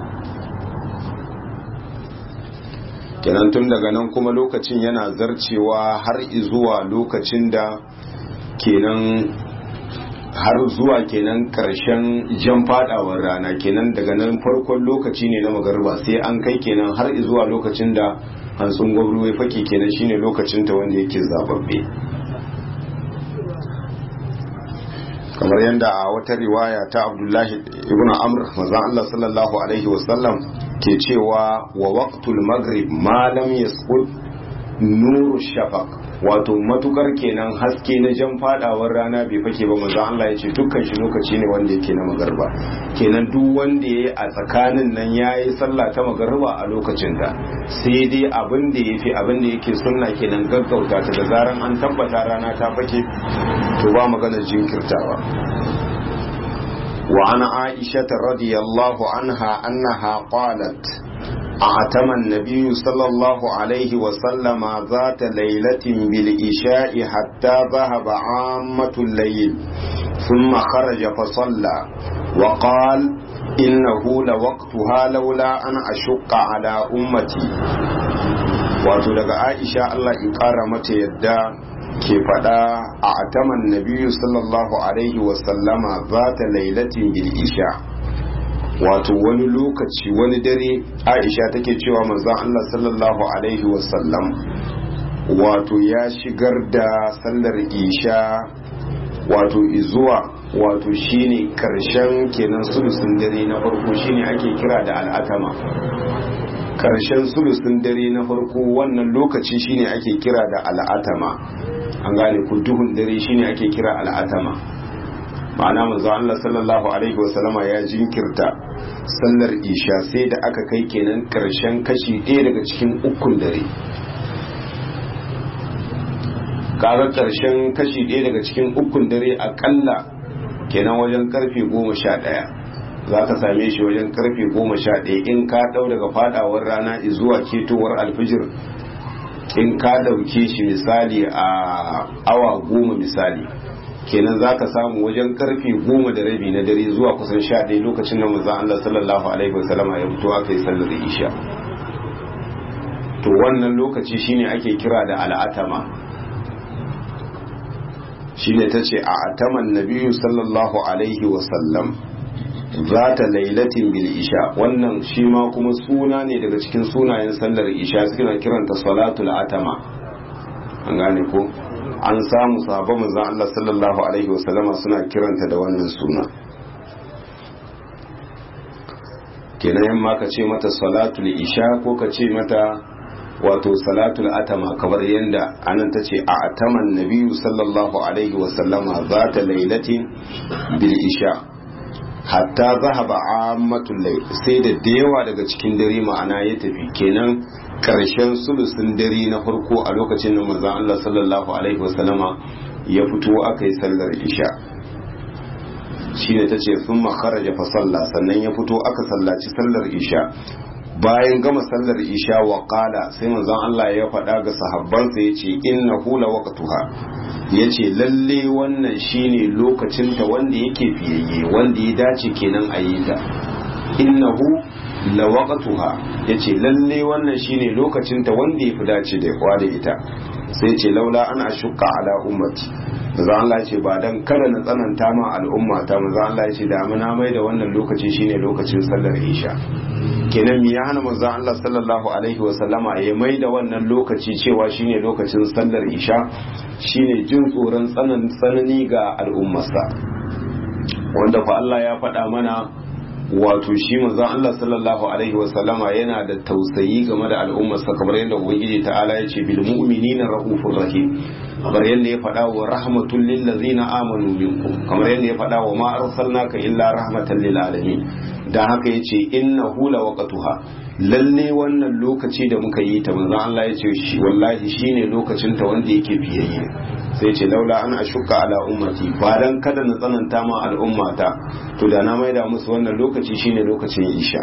kenan tun daga nan kuma lokacin yana zarcewa har zuwa lokacin da kenan har zuwa kenan karshen jan fadawar rana kenan daga nan farkon lokaci ne na magariba sai an kai kenan har zuwa lokacin da hantsin gwabro ya fake kenan shine lokacin ta wanda yake zababbe kamar yadda a wata riwaya ta Abdullahi ibn Amr manzon Allah sallallahu alaihi wasallam ke cewa wa waqtul maghrib ma lam yasqut nuru shafaq wato matukar kenan haske na jan fadawar rana bai fake ba manzon Allah ya ce dukkan shi lokaci ne wanda yake na magarba kenan duk wanda yayi a tsakanin nan yayi sallah ta magarba a lokacin da sai dai abin da yafi abin da yake sunna kenan gaggauta ta da zaran an tabbata rana ta fake to ba maganar jinkirtawa وعن عائشة رضي الله عنها أنها قالت أعتم النبي صلى الله عليه وسلم ذات ليلة بالإشاء حتى ذهب عامة الليل ثم خرج فصلى وقال إنه لوقتها لولا أن أشق على أمتي وتلقى عائشة الله إكرمت يدا ke fada a ataman nabiyu sallallahu alaihi wasallama za ta lailatin bil isha wato wani lokaci wani dare aisha take cewa manzon Allah sallallahu alaihi wasallam wato ya shigar da sallar isha wato izuwa wato shine karshen kenan sulusun dare na farko shine ake kira da al'atama karshen sulusun dare na farko wannan lokaci shine ake kira da al'atama an gane ku duhun dare shine ake kira al'atama ma'ana manzo Allah sallallahu alaihi wasallama ya jinkirta sallar isha sai da aka kai kenan karshen kashi ɗaya daga cikin ukun dare kaga karshen kashi ɗaya daga cikin ukun dare akalla kenan wajen karfe goma sha ɗaya za ka same shi wajen karfe goma sha ɗaya in ka ɗau daga fadawar rana zuwa ketowar alfijir in ka dauke shi misali a awa goma misali kenan za ka samu wajen karfe goma da rabi na dare zuwa kusan sha ɗaya lokacin da manzon Allah sallallahu alaihi wasallama ya fito aka yi sallar isha to wannan lokaci shine ake kira da al'atama shine tace a ataman nabiyyu sallallahu alaihi wasallam zata lailatin bil isha wannan shi ma kuma suna ne daga cikin sunayen sallar isha suna kiranta salatul atama an gane ko an samu sahabban manzon Allah sallallahu alaihi wasallama suna kiranta da wannan suna kenan yamma ka ce mata salatul isha ko ka ce mata wato salatul atama kamar yadda anan ta ce a ataman nabiyu sallallahu alaihi wasallama zata lailatin bil isha hatta zahaba ammatul layl, sai da yawa daga cikin dare ma'ana ya tafi, kenan karshen sulusun dare na farko a lokacin da manzon Allah sallallahu alaihi wasallama ya fito aka yi sallar isha. shine tace thumma kharaja fa salla, sannan ya fito aka sallaci sallar isha. Bayan gama sallar isha wa qala, sai manzon Allah ya faɗa ga sahabbansa yace innahu la waqtuha, yace lalle wannan shine lokacin ta wanda yake fiyayye, wanda ya dace kenan a yi ta. innahu la waqtuha, yace lalle wannan shine lokacin ta wanda ya fi dace da yawa da ita. sai ce laula an ashqa ala ummati, manzo Allah ce ba dan kada na tsananta ma al'umma ta, manzo Allah ce da muna mai da wannan lokaci shine lokacin sallar isha. kenan mi ya hana manzo Allah sallallahu alaihi wa sallama ya mai da wannan lokaci cewa shine lokacin sallar isha, shine jin tsoron tsanan tsanani ga al'ummarsa, wanda fa Allah ya faɗa mana wato shi manzo Allah sallallahu alaihi wa sallama yana da tausayi game da al'ummarsa, kamar yadda ubangiji ta'ala ya ce bil mu'minina raufur rahim, kamar yadda ya faɗa wa rahmatul lil ladzina amanu minkum, kamar yadda ya faɗa wa ma arsalnaka illa rahmatan lil alamin. dan haka yace innahu la waqtuha, lalle wannan lokaci da muka yi ta manzo Allah yace shi wallahi shine lokacin ta wanda yake biyayye. sai ce laula an ashukka ala ummati, ba dan kada na tsananta ma al'ummata, to da na maida musu wannan lokaci shine lokacin isha.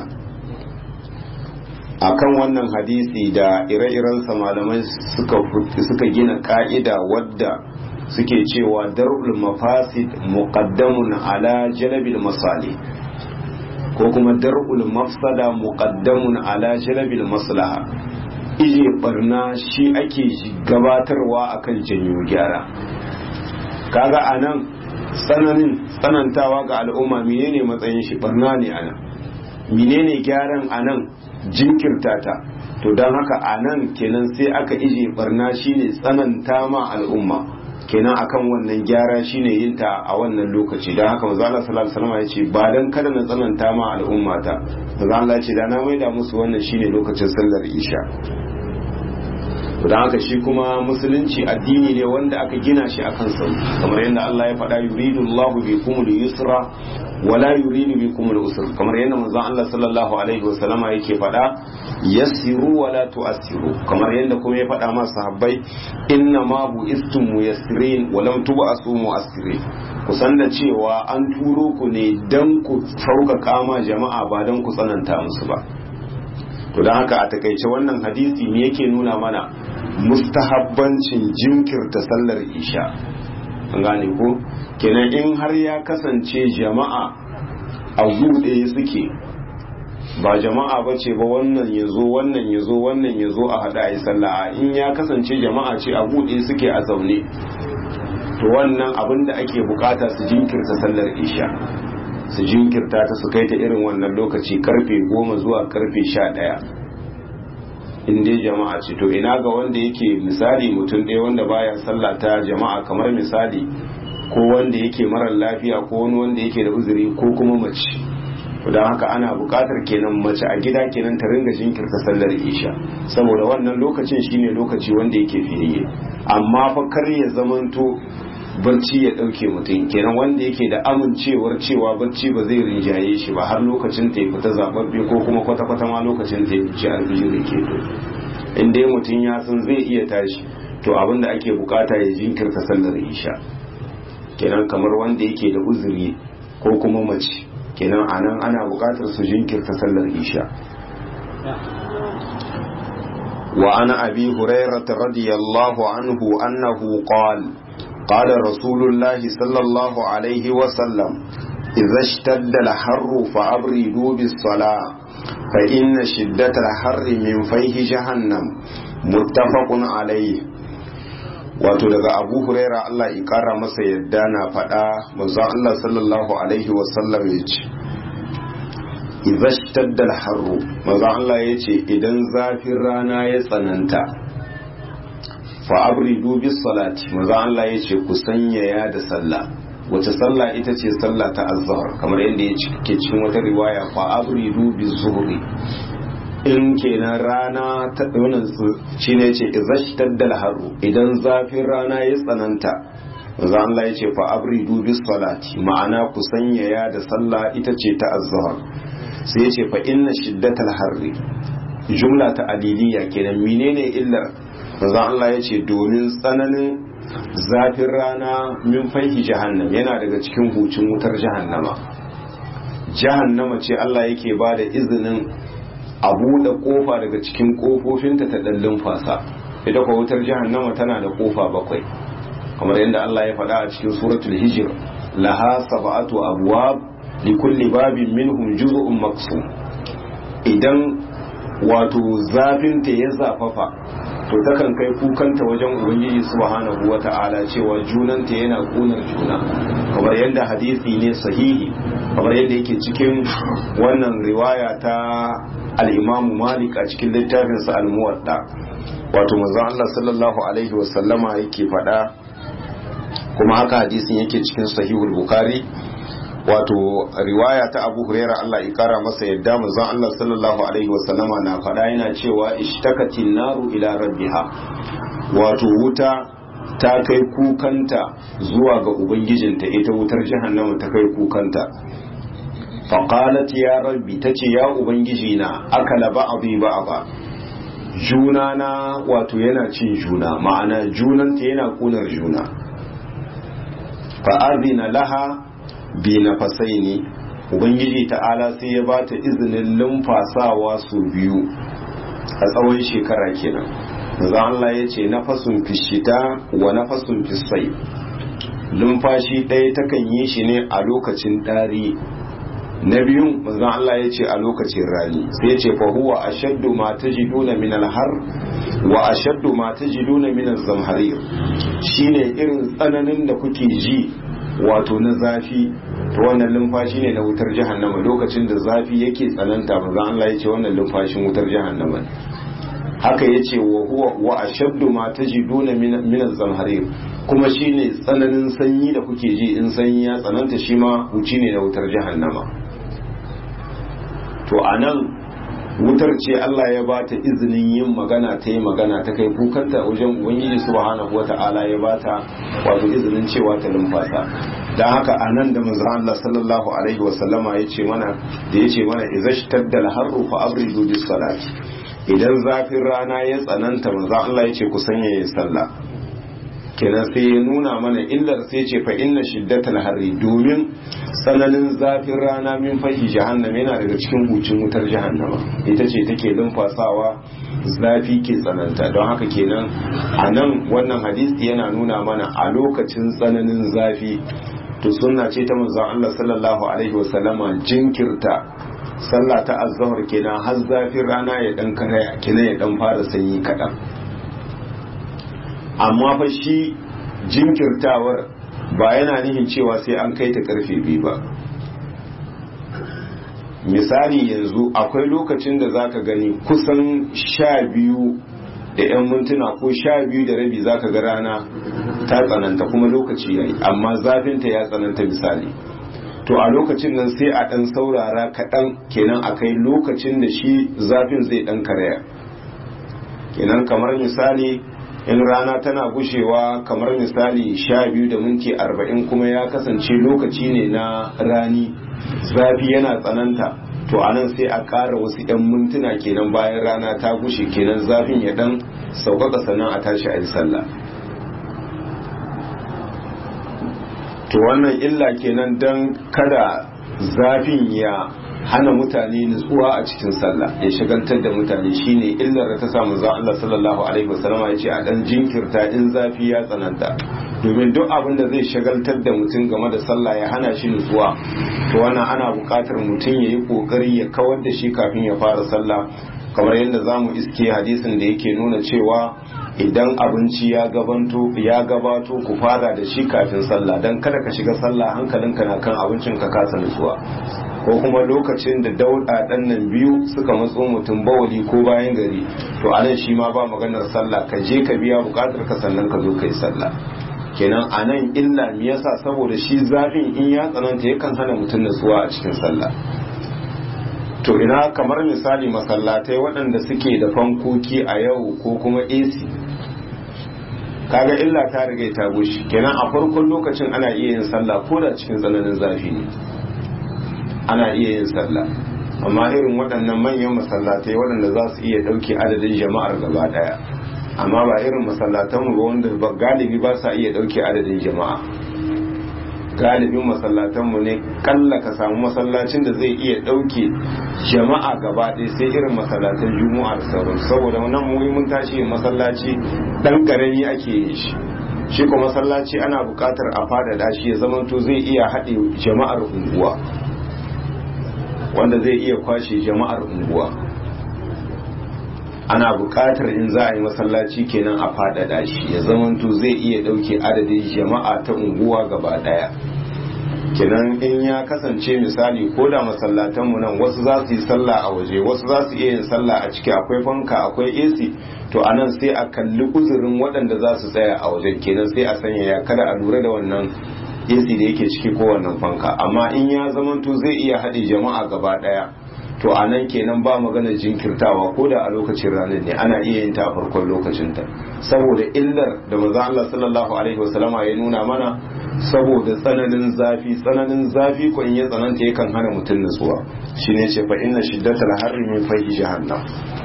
akan wannan hadisi da ire-iren sa malamai suka suka gina ka'ida wadda suke cewa dar'ul mafasid muqaddamun ala jalbil masalih, ko kuma dar'ul mafsada muqaddamun ala jalbil maslaha. ije barna shi ake gabatarwa akan janyo gyara. kaga anan tsananin tsanantawa ga al'umma menene matsayin shi? barna ne anan. menene gyaran anan? jinkirta ta. to don haka anan kenan sai aka ije barna shine tsananta ma al'umma, kenan akan wannan gyara shine yin ta a wannan lokaci. don haka manzo Allah sallallahu alaihi wasallam ya ce ba dan kada na tsananta ma al'umma ta, manzo Allah ya ce da na maida musu wannan shine lokacin sallar isha. don haka shi kuma musulunci addini ne wanda aka gina shi akan sauki, kamar yadda Allah ya faɗa yuridu Allahu bikumul yusra wala yuridu bikumul usra, kamar yadda manzo Allah sallallahu alaihi wasallama yake faɗa yassiru wala tu'assiru, kamar yadda kuma ya faɗa ma sahabbai inna ma bu'istum muyassirin wa lam tub'asu mu'assirin, ku san da cewa an turo ku ne dan ku sauƙaƙa ma jama'a ba dan ku tsananta musu ba. to don haka a takaice wannan hadisi ne yake nuna mana mustahabbancin jinkirta sallar isha. an gane ko kenan in har ya kasance jama'a a guɗe suke, ba jama'a ba ce ba wannan ya zo wannan ya zo wannan ya zo a haɗa a yi sallah, in ya kasance jama'a ce a buɗe suke a zaune, to wannan abin da ake bukata su jinkirta sallar isha, su jinkirta ta su kai ta irin wannan lokaci karfe goma zuwa karfe sha ɗaya in dai jama'a ce. to ina ga wanda yake misali mutum ɗaya wanda baya sallah ta jama'a, kamar misali ko wanda yake marar lafiya ko wani wanda yake da uzuri ko kuma mace. don haka ana buƙatar kenan mace a gida kenan ta ringa jinkirta sallar isha, saboda wannan lokacin shine lokaci wanda yake fiye. amma fa kar ya zamanto barci ya ɗauke mutum, kenan wanda yake da amincewar cewa barci ba zai rinjaye shi ba har lokacin ta ya fita zababbe, ko kuma kwata-kwata ma lokacin ta ya fice alfijir da ke to in dai mutum ya san zai iya tashi, to abin da ake bukata ya jinkirta sallar isha, kenan kamar wanda yake da uzuri ko kuma mace, kenan anan ana bukatar su jinkirta sallar isha. wa ana abi hurairah radiyallahu anhu annahu qala قال رسول الله صلى الله عليه وسلم إذا اشتد الحر فأبردوا بالصلاة فإن شدة الحر من فيه جهنم متفق عليه. wato daga abu huraira Allah ya kara masa yadda na faɗa manzo Allah sallallahu alaihi wasallam ya ce idza ishtadda al-harru, manzo Allah ya ce idan zafin rana ya tsananta fa abridu bis salati, manzo Allah yace ku sanyaya da sallah. wace sallah? ita ce sallah ta azhar, kamar yadda yake cikin wata riwaya fa abridu biz zuhri. in kenan rana ta wannan shine yace izashtaddal haru, idan zafin rana ya tsananta manzo Allah ya ce fa abridu bis salati ma'ana ku sanyaya da sallah ita ce ta az-zuhr sai ya ce fa inna shiddatal harri jumla ta aliliya kenan menene illar manzo Allah ya ce domin tsananin zafin rana min faihi jahannam yana daga cikin hucin wutar jahannama jahannama ce Allah yake ba da izinin a buɗe ƙofa daga cikin ƙofofinta ta ɗallin fasa ita kuwa wutar jahannama tana da ƙofa bakwai kamar yadda Allah ya faɗa a cikin suratul hijr laha sab'atu abwab li kulli babin minhum juz'un maqsum idan wato zafin ta ya zafafa to takan kai kukanta wajen ubangiji subhanahu wata'ala cewa junanta yana kunar juna kamar yadda hadisi ne sahihi kamar yadda yake cikin wannan riwaya ta al-Imam Malik a cikin littafinsa al-Muwatta wato manzon Allah sallallahu alaihi wasallama yake faɗa kuma haka hadisin yake cikin sahihul Bukhari wato riwaya ta Abu Hurairah Allah ya kara masa yadda manzon Allah sallallahu alaihi wasallama na faɗa yana cewa ishtakatin naru ila rabbiha wato wuta ta kai kukanta zuwa ga ubangijinta ita wutar jahannama ta kai kukanta faqalat ya rabbi tace ya ubangiji na akala ba'dhi ba'dha juna na wato yana cin juna ma'ana junanta yana kunar juna fa'adina laha bi nafasaini ubangiji ta'ala sai ya bata izinin lumfasawa su biyu a tsawon shekara kenan manzo Allah ya ce nafasun fishita wa nafasun fisai lumfashi ɗaya takan yi shi ne a lokacin ɗari na biyun manzo Allah ya ce a lokacin rani sai ya ce fa huwa ashaddu ma tajiduna min al-har wa ashaddu ma tajiduna min az-zamharir shine irin tsananin da kuke ji wato na zafi to wannan lumfashi ne na wutar jahannama lokacin da zafi yake tsananta manzo Allah ya ce wannan lumfashin wutar jahannama haka yace wa huwa wa ashaddu ma tajiduna min az-zamharir kuma shine tsananin sanyi da kuke ji in sanyi ya tsananta shi ma huci ne na wutar jahannama to anan wutar ce Allah ya ba ta izinin yin magana ta yi magana ta kai kukanta wajen ubangiji subhanahu wata'ala ya ba ta wato izinin cewa ta lumfasa don haka a nan da manzo Allah sallallahu alaihi wasallama ya ce mana da ya ce mana idza shtadda al-harru fa abridu bis salati idan zafin rana ya tsananta manzo Allah ya ce ku sanya yin sallah kenan sai ya nuna mana illar sai ce fa inna shiddatal harri domin tsananin zafin rana min fahi jahannama yana daga cikin hucin wutar jahannama ita ce take lumfasawa zafi ke tsananta don haka kenan a nan wannan hadisi yana nuna mana a lokacin tsananin zafi to sunna ce ta manzon Allah sallallahu alaihi wasallama jinkirta sallah ta azhar kenan har zafin rana ya dan karaya kenan ya dan fara sanyi kadan amma fa shi jinkirtawar ba yana nihin cewa sai an kai ta karfe biyu ba misali yanzu akwai lokacin da zaka gani kusan sha biyu da yan mintuna ko sha biyu da rabi zaka ga rana ta tsananta kuma lokaci yayi amma zafinta ya tsananta misali to a lokacin nan sai a dan saurara kaɗan kenan akai lokacin da shi zafin zai dan karaya kenan kamar misali in rana tana gushewa kamar misali sha biyu da minti arba'in kuma ya kasance lokaci ne na rani zafi yana tsananta to anan sai a ƙara wasu 'yan mintuna kenan bayan rana ta gushe kenan zafin ya dan sauƙaƙa sannan a tashi a yi sallah to wannan illa kenan don kada zafin ya hana mutane nutsuwa a cikin sallah ya shagaltar da mutane shine illar da ta samu za Allah sallallahu alaihi wasallam ya ce a dan jinkirta in zafi ya tsananta domin duk abin da zai shagaltar da mutum game da sallah ya hana shi nutsuwa to wannan ana buƙatar mutum ya yi ƙoƙari ya kawar da shi kafin ya fara sallah kamar yadda za mu iske hadisin da yake nuna cewa idan abinci ya gabanto ya gabato ku fara da shi kafin sallah dan kada ka shiga sallah hankalinka na kan abincin ka kasa nutsuwa ko kuma lokacin da dauda dan nan biyu suka matso mutum bawali ko bayan gari to anan shi ma ba maganar sallah ka je ka biya bukatar ka sannan ka zo kai sallah kenan anan illa me yasa saboda shi zafin in ya tsananta yakan hana mutum nutsuwa a cikin sallah to ina kamar misali masallatai waɗanda suke da fankoki a yau ko kuma A C kaga illa ta riga ta gushi kenan a farkon lokacin ana iya yin sallah ko da cikin tsananin zafi ne ana iya yin sallah. Amma irin waɗannan manyan masallatai waɗanda za su iya ɗauke adadin jama'ar gaba ɗaya, amma ba irin masallatanmu ba wanda galibi ba sa iya ɗauke adadin jama'a. Galibin masallatanmu ne kalla ka samu masallacin da zai iya ɗauke jama'a gaba ɗaya sai irin masallatan juma'a da sauran, saboda wannan mun tashi masallaci ɗan ƙarami ake yin shi shi kuma masallaci ana buƙatar a faɗaɗa shi ya zamanto zai iya haɗe jama'ar unguwa, wanda zai iya kwashe jama'ar unguwa. Ana buƙatar in za a yi masallaci kenan a faɗaɗa shi ya zamanto zai iya ɗauke adadin jama'a ta unguwa gaba ɗaya. Kenan in ya kasance misali ko da masallatanmu nan wasu za su yi sallah a waje, wasu za su iya yin sallah a ciki, akwai fanka akwai A C, to a nan sai a kalli uzurin waɗanda za su tsaya a wajen, kenan sai a sanya ya kada a lura da wannan A C da yake ciki ko wannan fanka. Amma in ya zamanto zai iya haɗe jama'a gaba ɗaya, to a nan kenan ba magana jinkirtawa ko da a lokacin ranar ne ana iya yin ta a farkon lokacinta, saboda illar da manzo Allah sallallahu alaihi wasallama ya nuna mana, saboda tsananin zafi tsananin zafi ko in ya tsananta yakan hana mutum nutsuwa, shine ce fa inna shiddatal harri min fahi jahannam.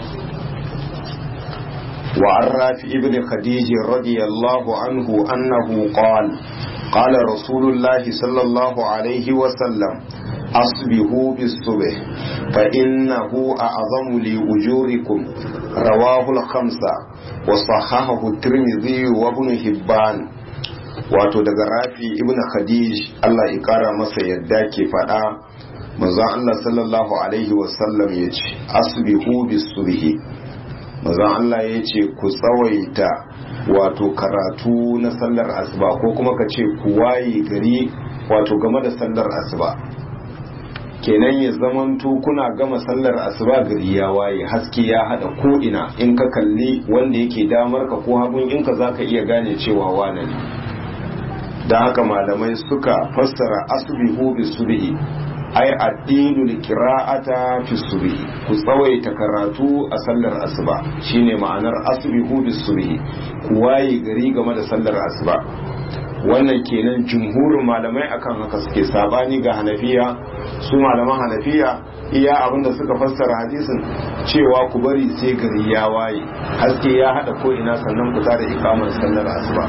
wa arrafi ibn khadij radiyallahu anhu annahu qala qala rasulullahi sallallahu alaihi wasallam أصبحوا بالصبح فإنه أعظم لأجوركم رواه الخمسة وصححه الترمذي وابن حبان. wato daga rafi ibn khadij Allah ya kara masa yadda ke fada manzo Allah sallallahu alaihi wasallam yace asbihu bis-subhi, manzo Allah yace ku tsawaita wato karatu na sallar asuba, ko kuma ka ce ku waye gari wato game da sallar asuba. Kenan ya zamanto kuna gama sallar asuba gari ya waye, haske ya hada ko ina, in ka kalli wanda yake damar ka ko hagun in ka zaka iya gane cewa wane ne. Da haka malamai suka fassara asbihu bis-subhi ay addilu liqira'ata fi subhi, ku tsawaita karatu a sallar asuba shine ma'anar asbihu bis-subhi, ku waye gari game da sallar asuba. Wannan kenan jumhurin malamai akan haka suke, sabani ga hanafiya. Su malaman hanafiya iya abinda suka fassara hadisin cewa ku bari sai gari ya waye, haske ya hada ko ina, sannan ku tada ikamar sallar asuba.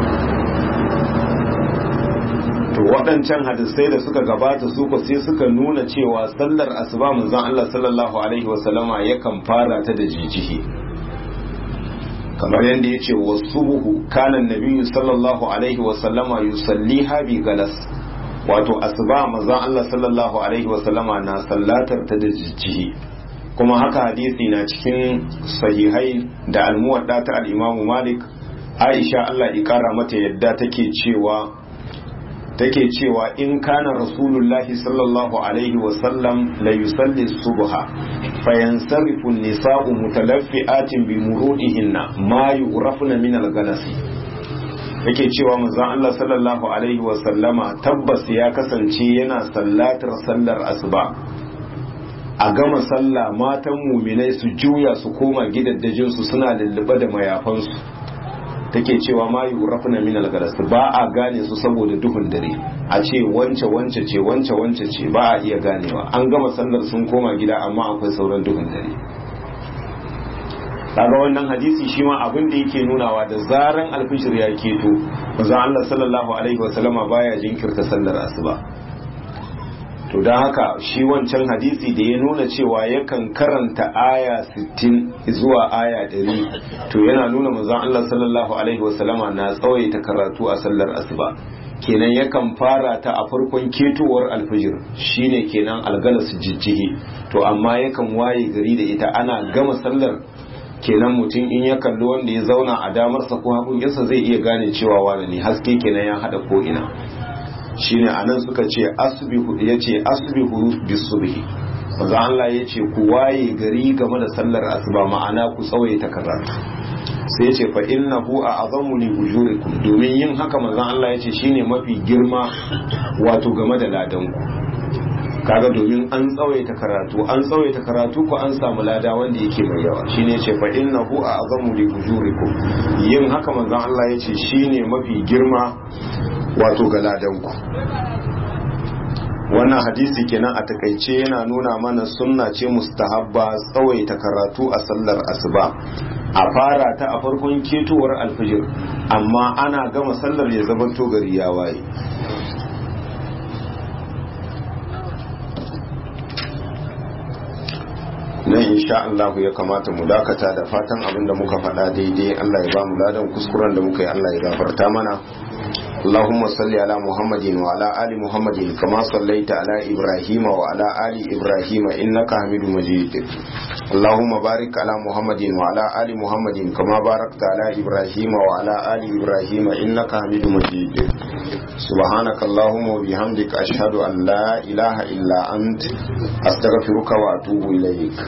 To waɗancan hadisai da suka gabata su ko sai suka nuna cewa sallar asuba manzon Allah sallallahu alaihi wasallama yakan fara ta da jijihi, kamar yadda ya ce wasu buhu kanan nabiyu sallallahu alaihi wasallama yusalliha bi galas, wato asuba manzon Allah sallallahu alaihi wasallama na sallatar ta da jijjihi. Kuma haka hadisi na cikin sahihai da almuwadda ta al-Imam Malik, Aisha Allah ya kara mata yadda take cewa take cewa in kana rasulullahi sallallahu alaihi wasallam la yusalli subha fayansarifu an-nisa'u mutalaffi'atin bi murudihinna ma yu'rafuna min al-galas. Yake cewa manzon Allah sallallahu alaihi wasallama tabbas ya kasance yana sallatar sallar asuba, a gama sallah matan muminai su juya su koma gidaddajin su suna lullube da mayafansu. Take cewa ma yurafuna min al-galas, ba a gane su saboda duhun dare, a ce wance wance ce wance wance ce ba a iya ganewa. An gama sallar sun koma gida amma akwai sauran duhun dare. Kaga wannan hadisi shi ma abin da yake nunawa da zaran alfishir ya keto manzo Allah sallallahu alaihi wasallama baya jinkirta sallar asuba. To don haka shi wancan hadisi da ya nuna cewa yakan karanta aya sittin zuwa aya ɗari, to yana nuna manzon Allah sallallahu alaihi wasallama na tsawaita karatu a sallar asuba. Kenan yakan fara ta a farkon ketowar alfijir shine kenan algalas jijjihi, to amma yakan waye gari da ita ana gama sallar. Kenan mutum in ya kalli wanda ya zauna a damarsa ko hagunsa zai iya gane cewa wani ne, haske kenan ya hada ko ina. Shine anan suka ce asbihu, yace asbihu bisubhi, manzo Allah yace ku waye gari game da sallar asuba, ma'ana ku tsawaita karatu. Sai yace fa innahu a'zamu li ujurikum, domin yin haka manzo Allah yace shine mafi girma wato game da ladan ku. kaga domin an tsawaita karatu an tsawaita karatu ko an samu lada wanda yake mai yawa shine ce fa innahu a'zamu li ujurikum yin haka manzon Allah yace shine mafi girma wato ga ladanku. Wannan hadisi kenan a takaice yana nuna mana sunna ce mustahabba tsawaita karatu a sallar asuba a fara ta a farkon ketowar alfijir amma ana gama sallar ya zamanto gari ya waye. nan insha Allah ya kamata mu dakata da fatan abin da muka faɗa daidai Allah ya ba mu ladan kuskuren da muka yi Allah ya gafarta mana. اللهم صل على محمد وعلى آل محمد كما صليت على إبراهيم وعلى آل إبراهيم إنك حميد مجيد. اللهم بارك على محمد وعلى آل محمد كما باركت على إبراهيم وعلى آل إبراهيم إنك حميد مجيد. سبحانك اللهم وبحمدك أشهد أن لا إله إلا أنت أستغفرك وأتوب إليك.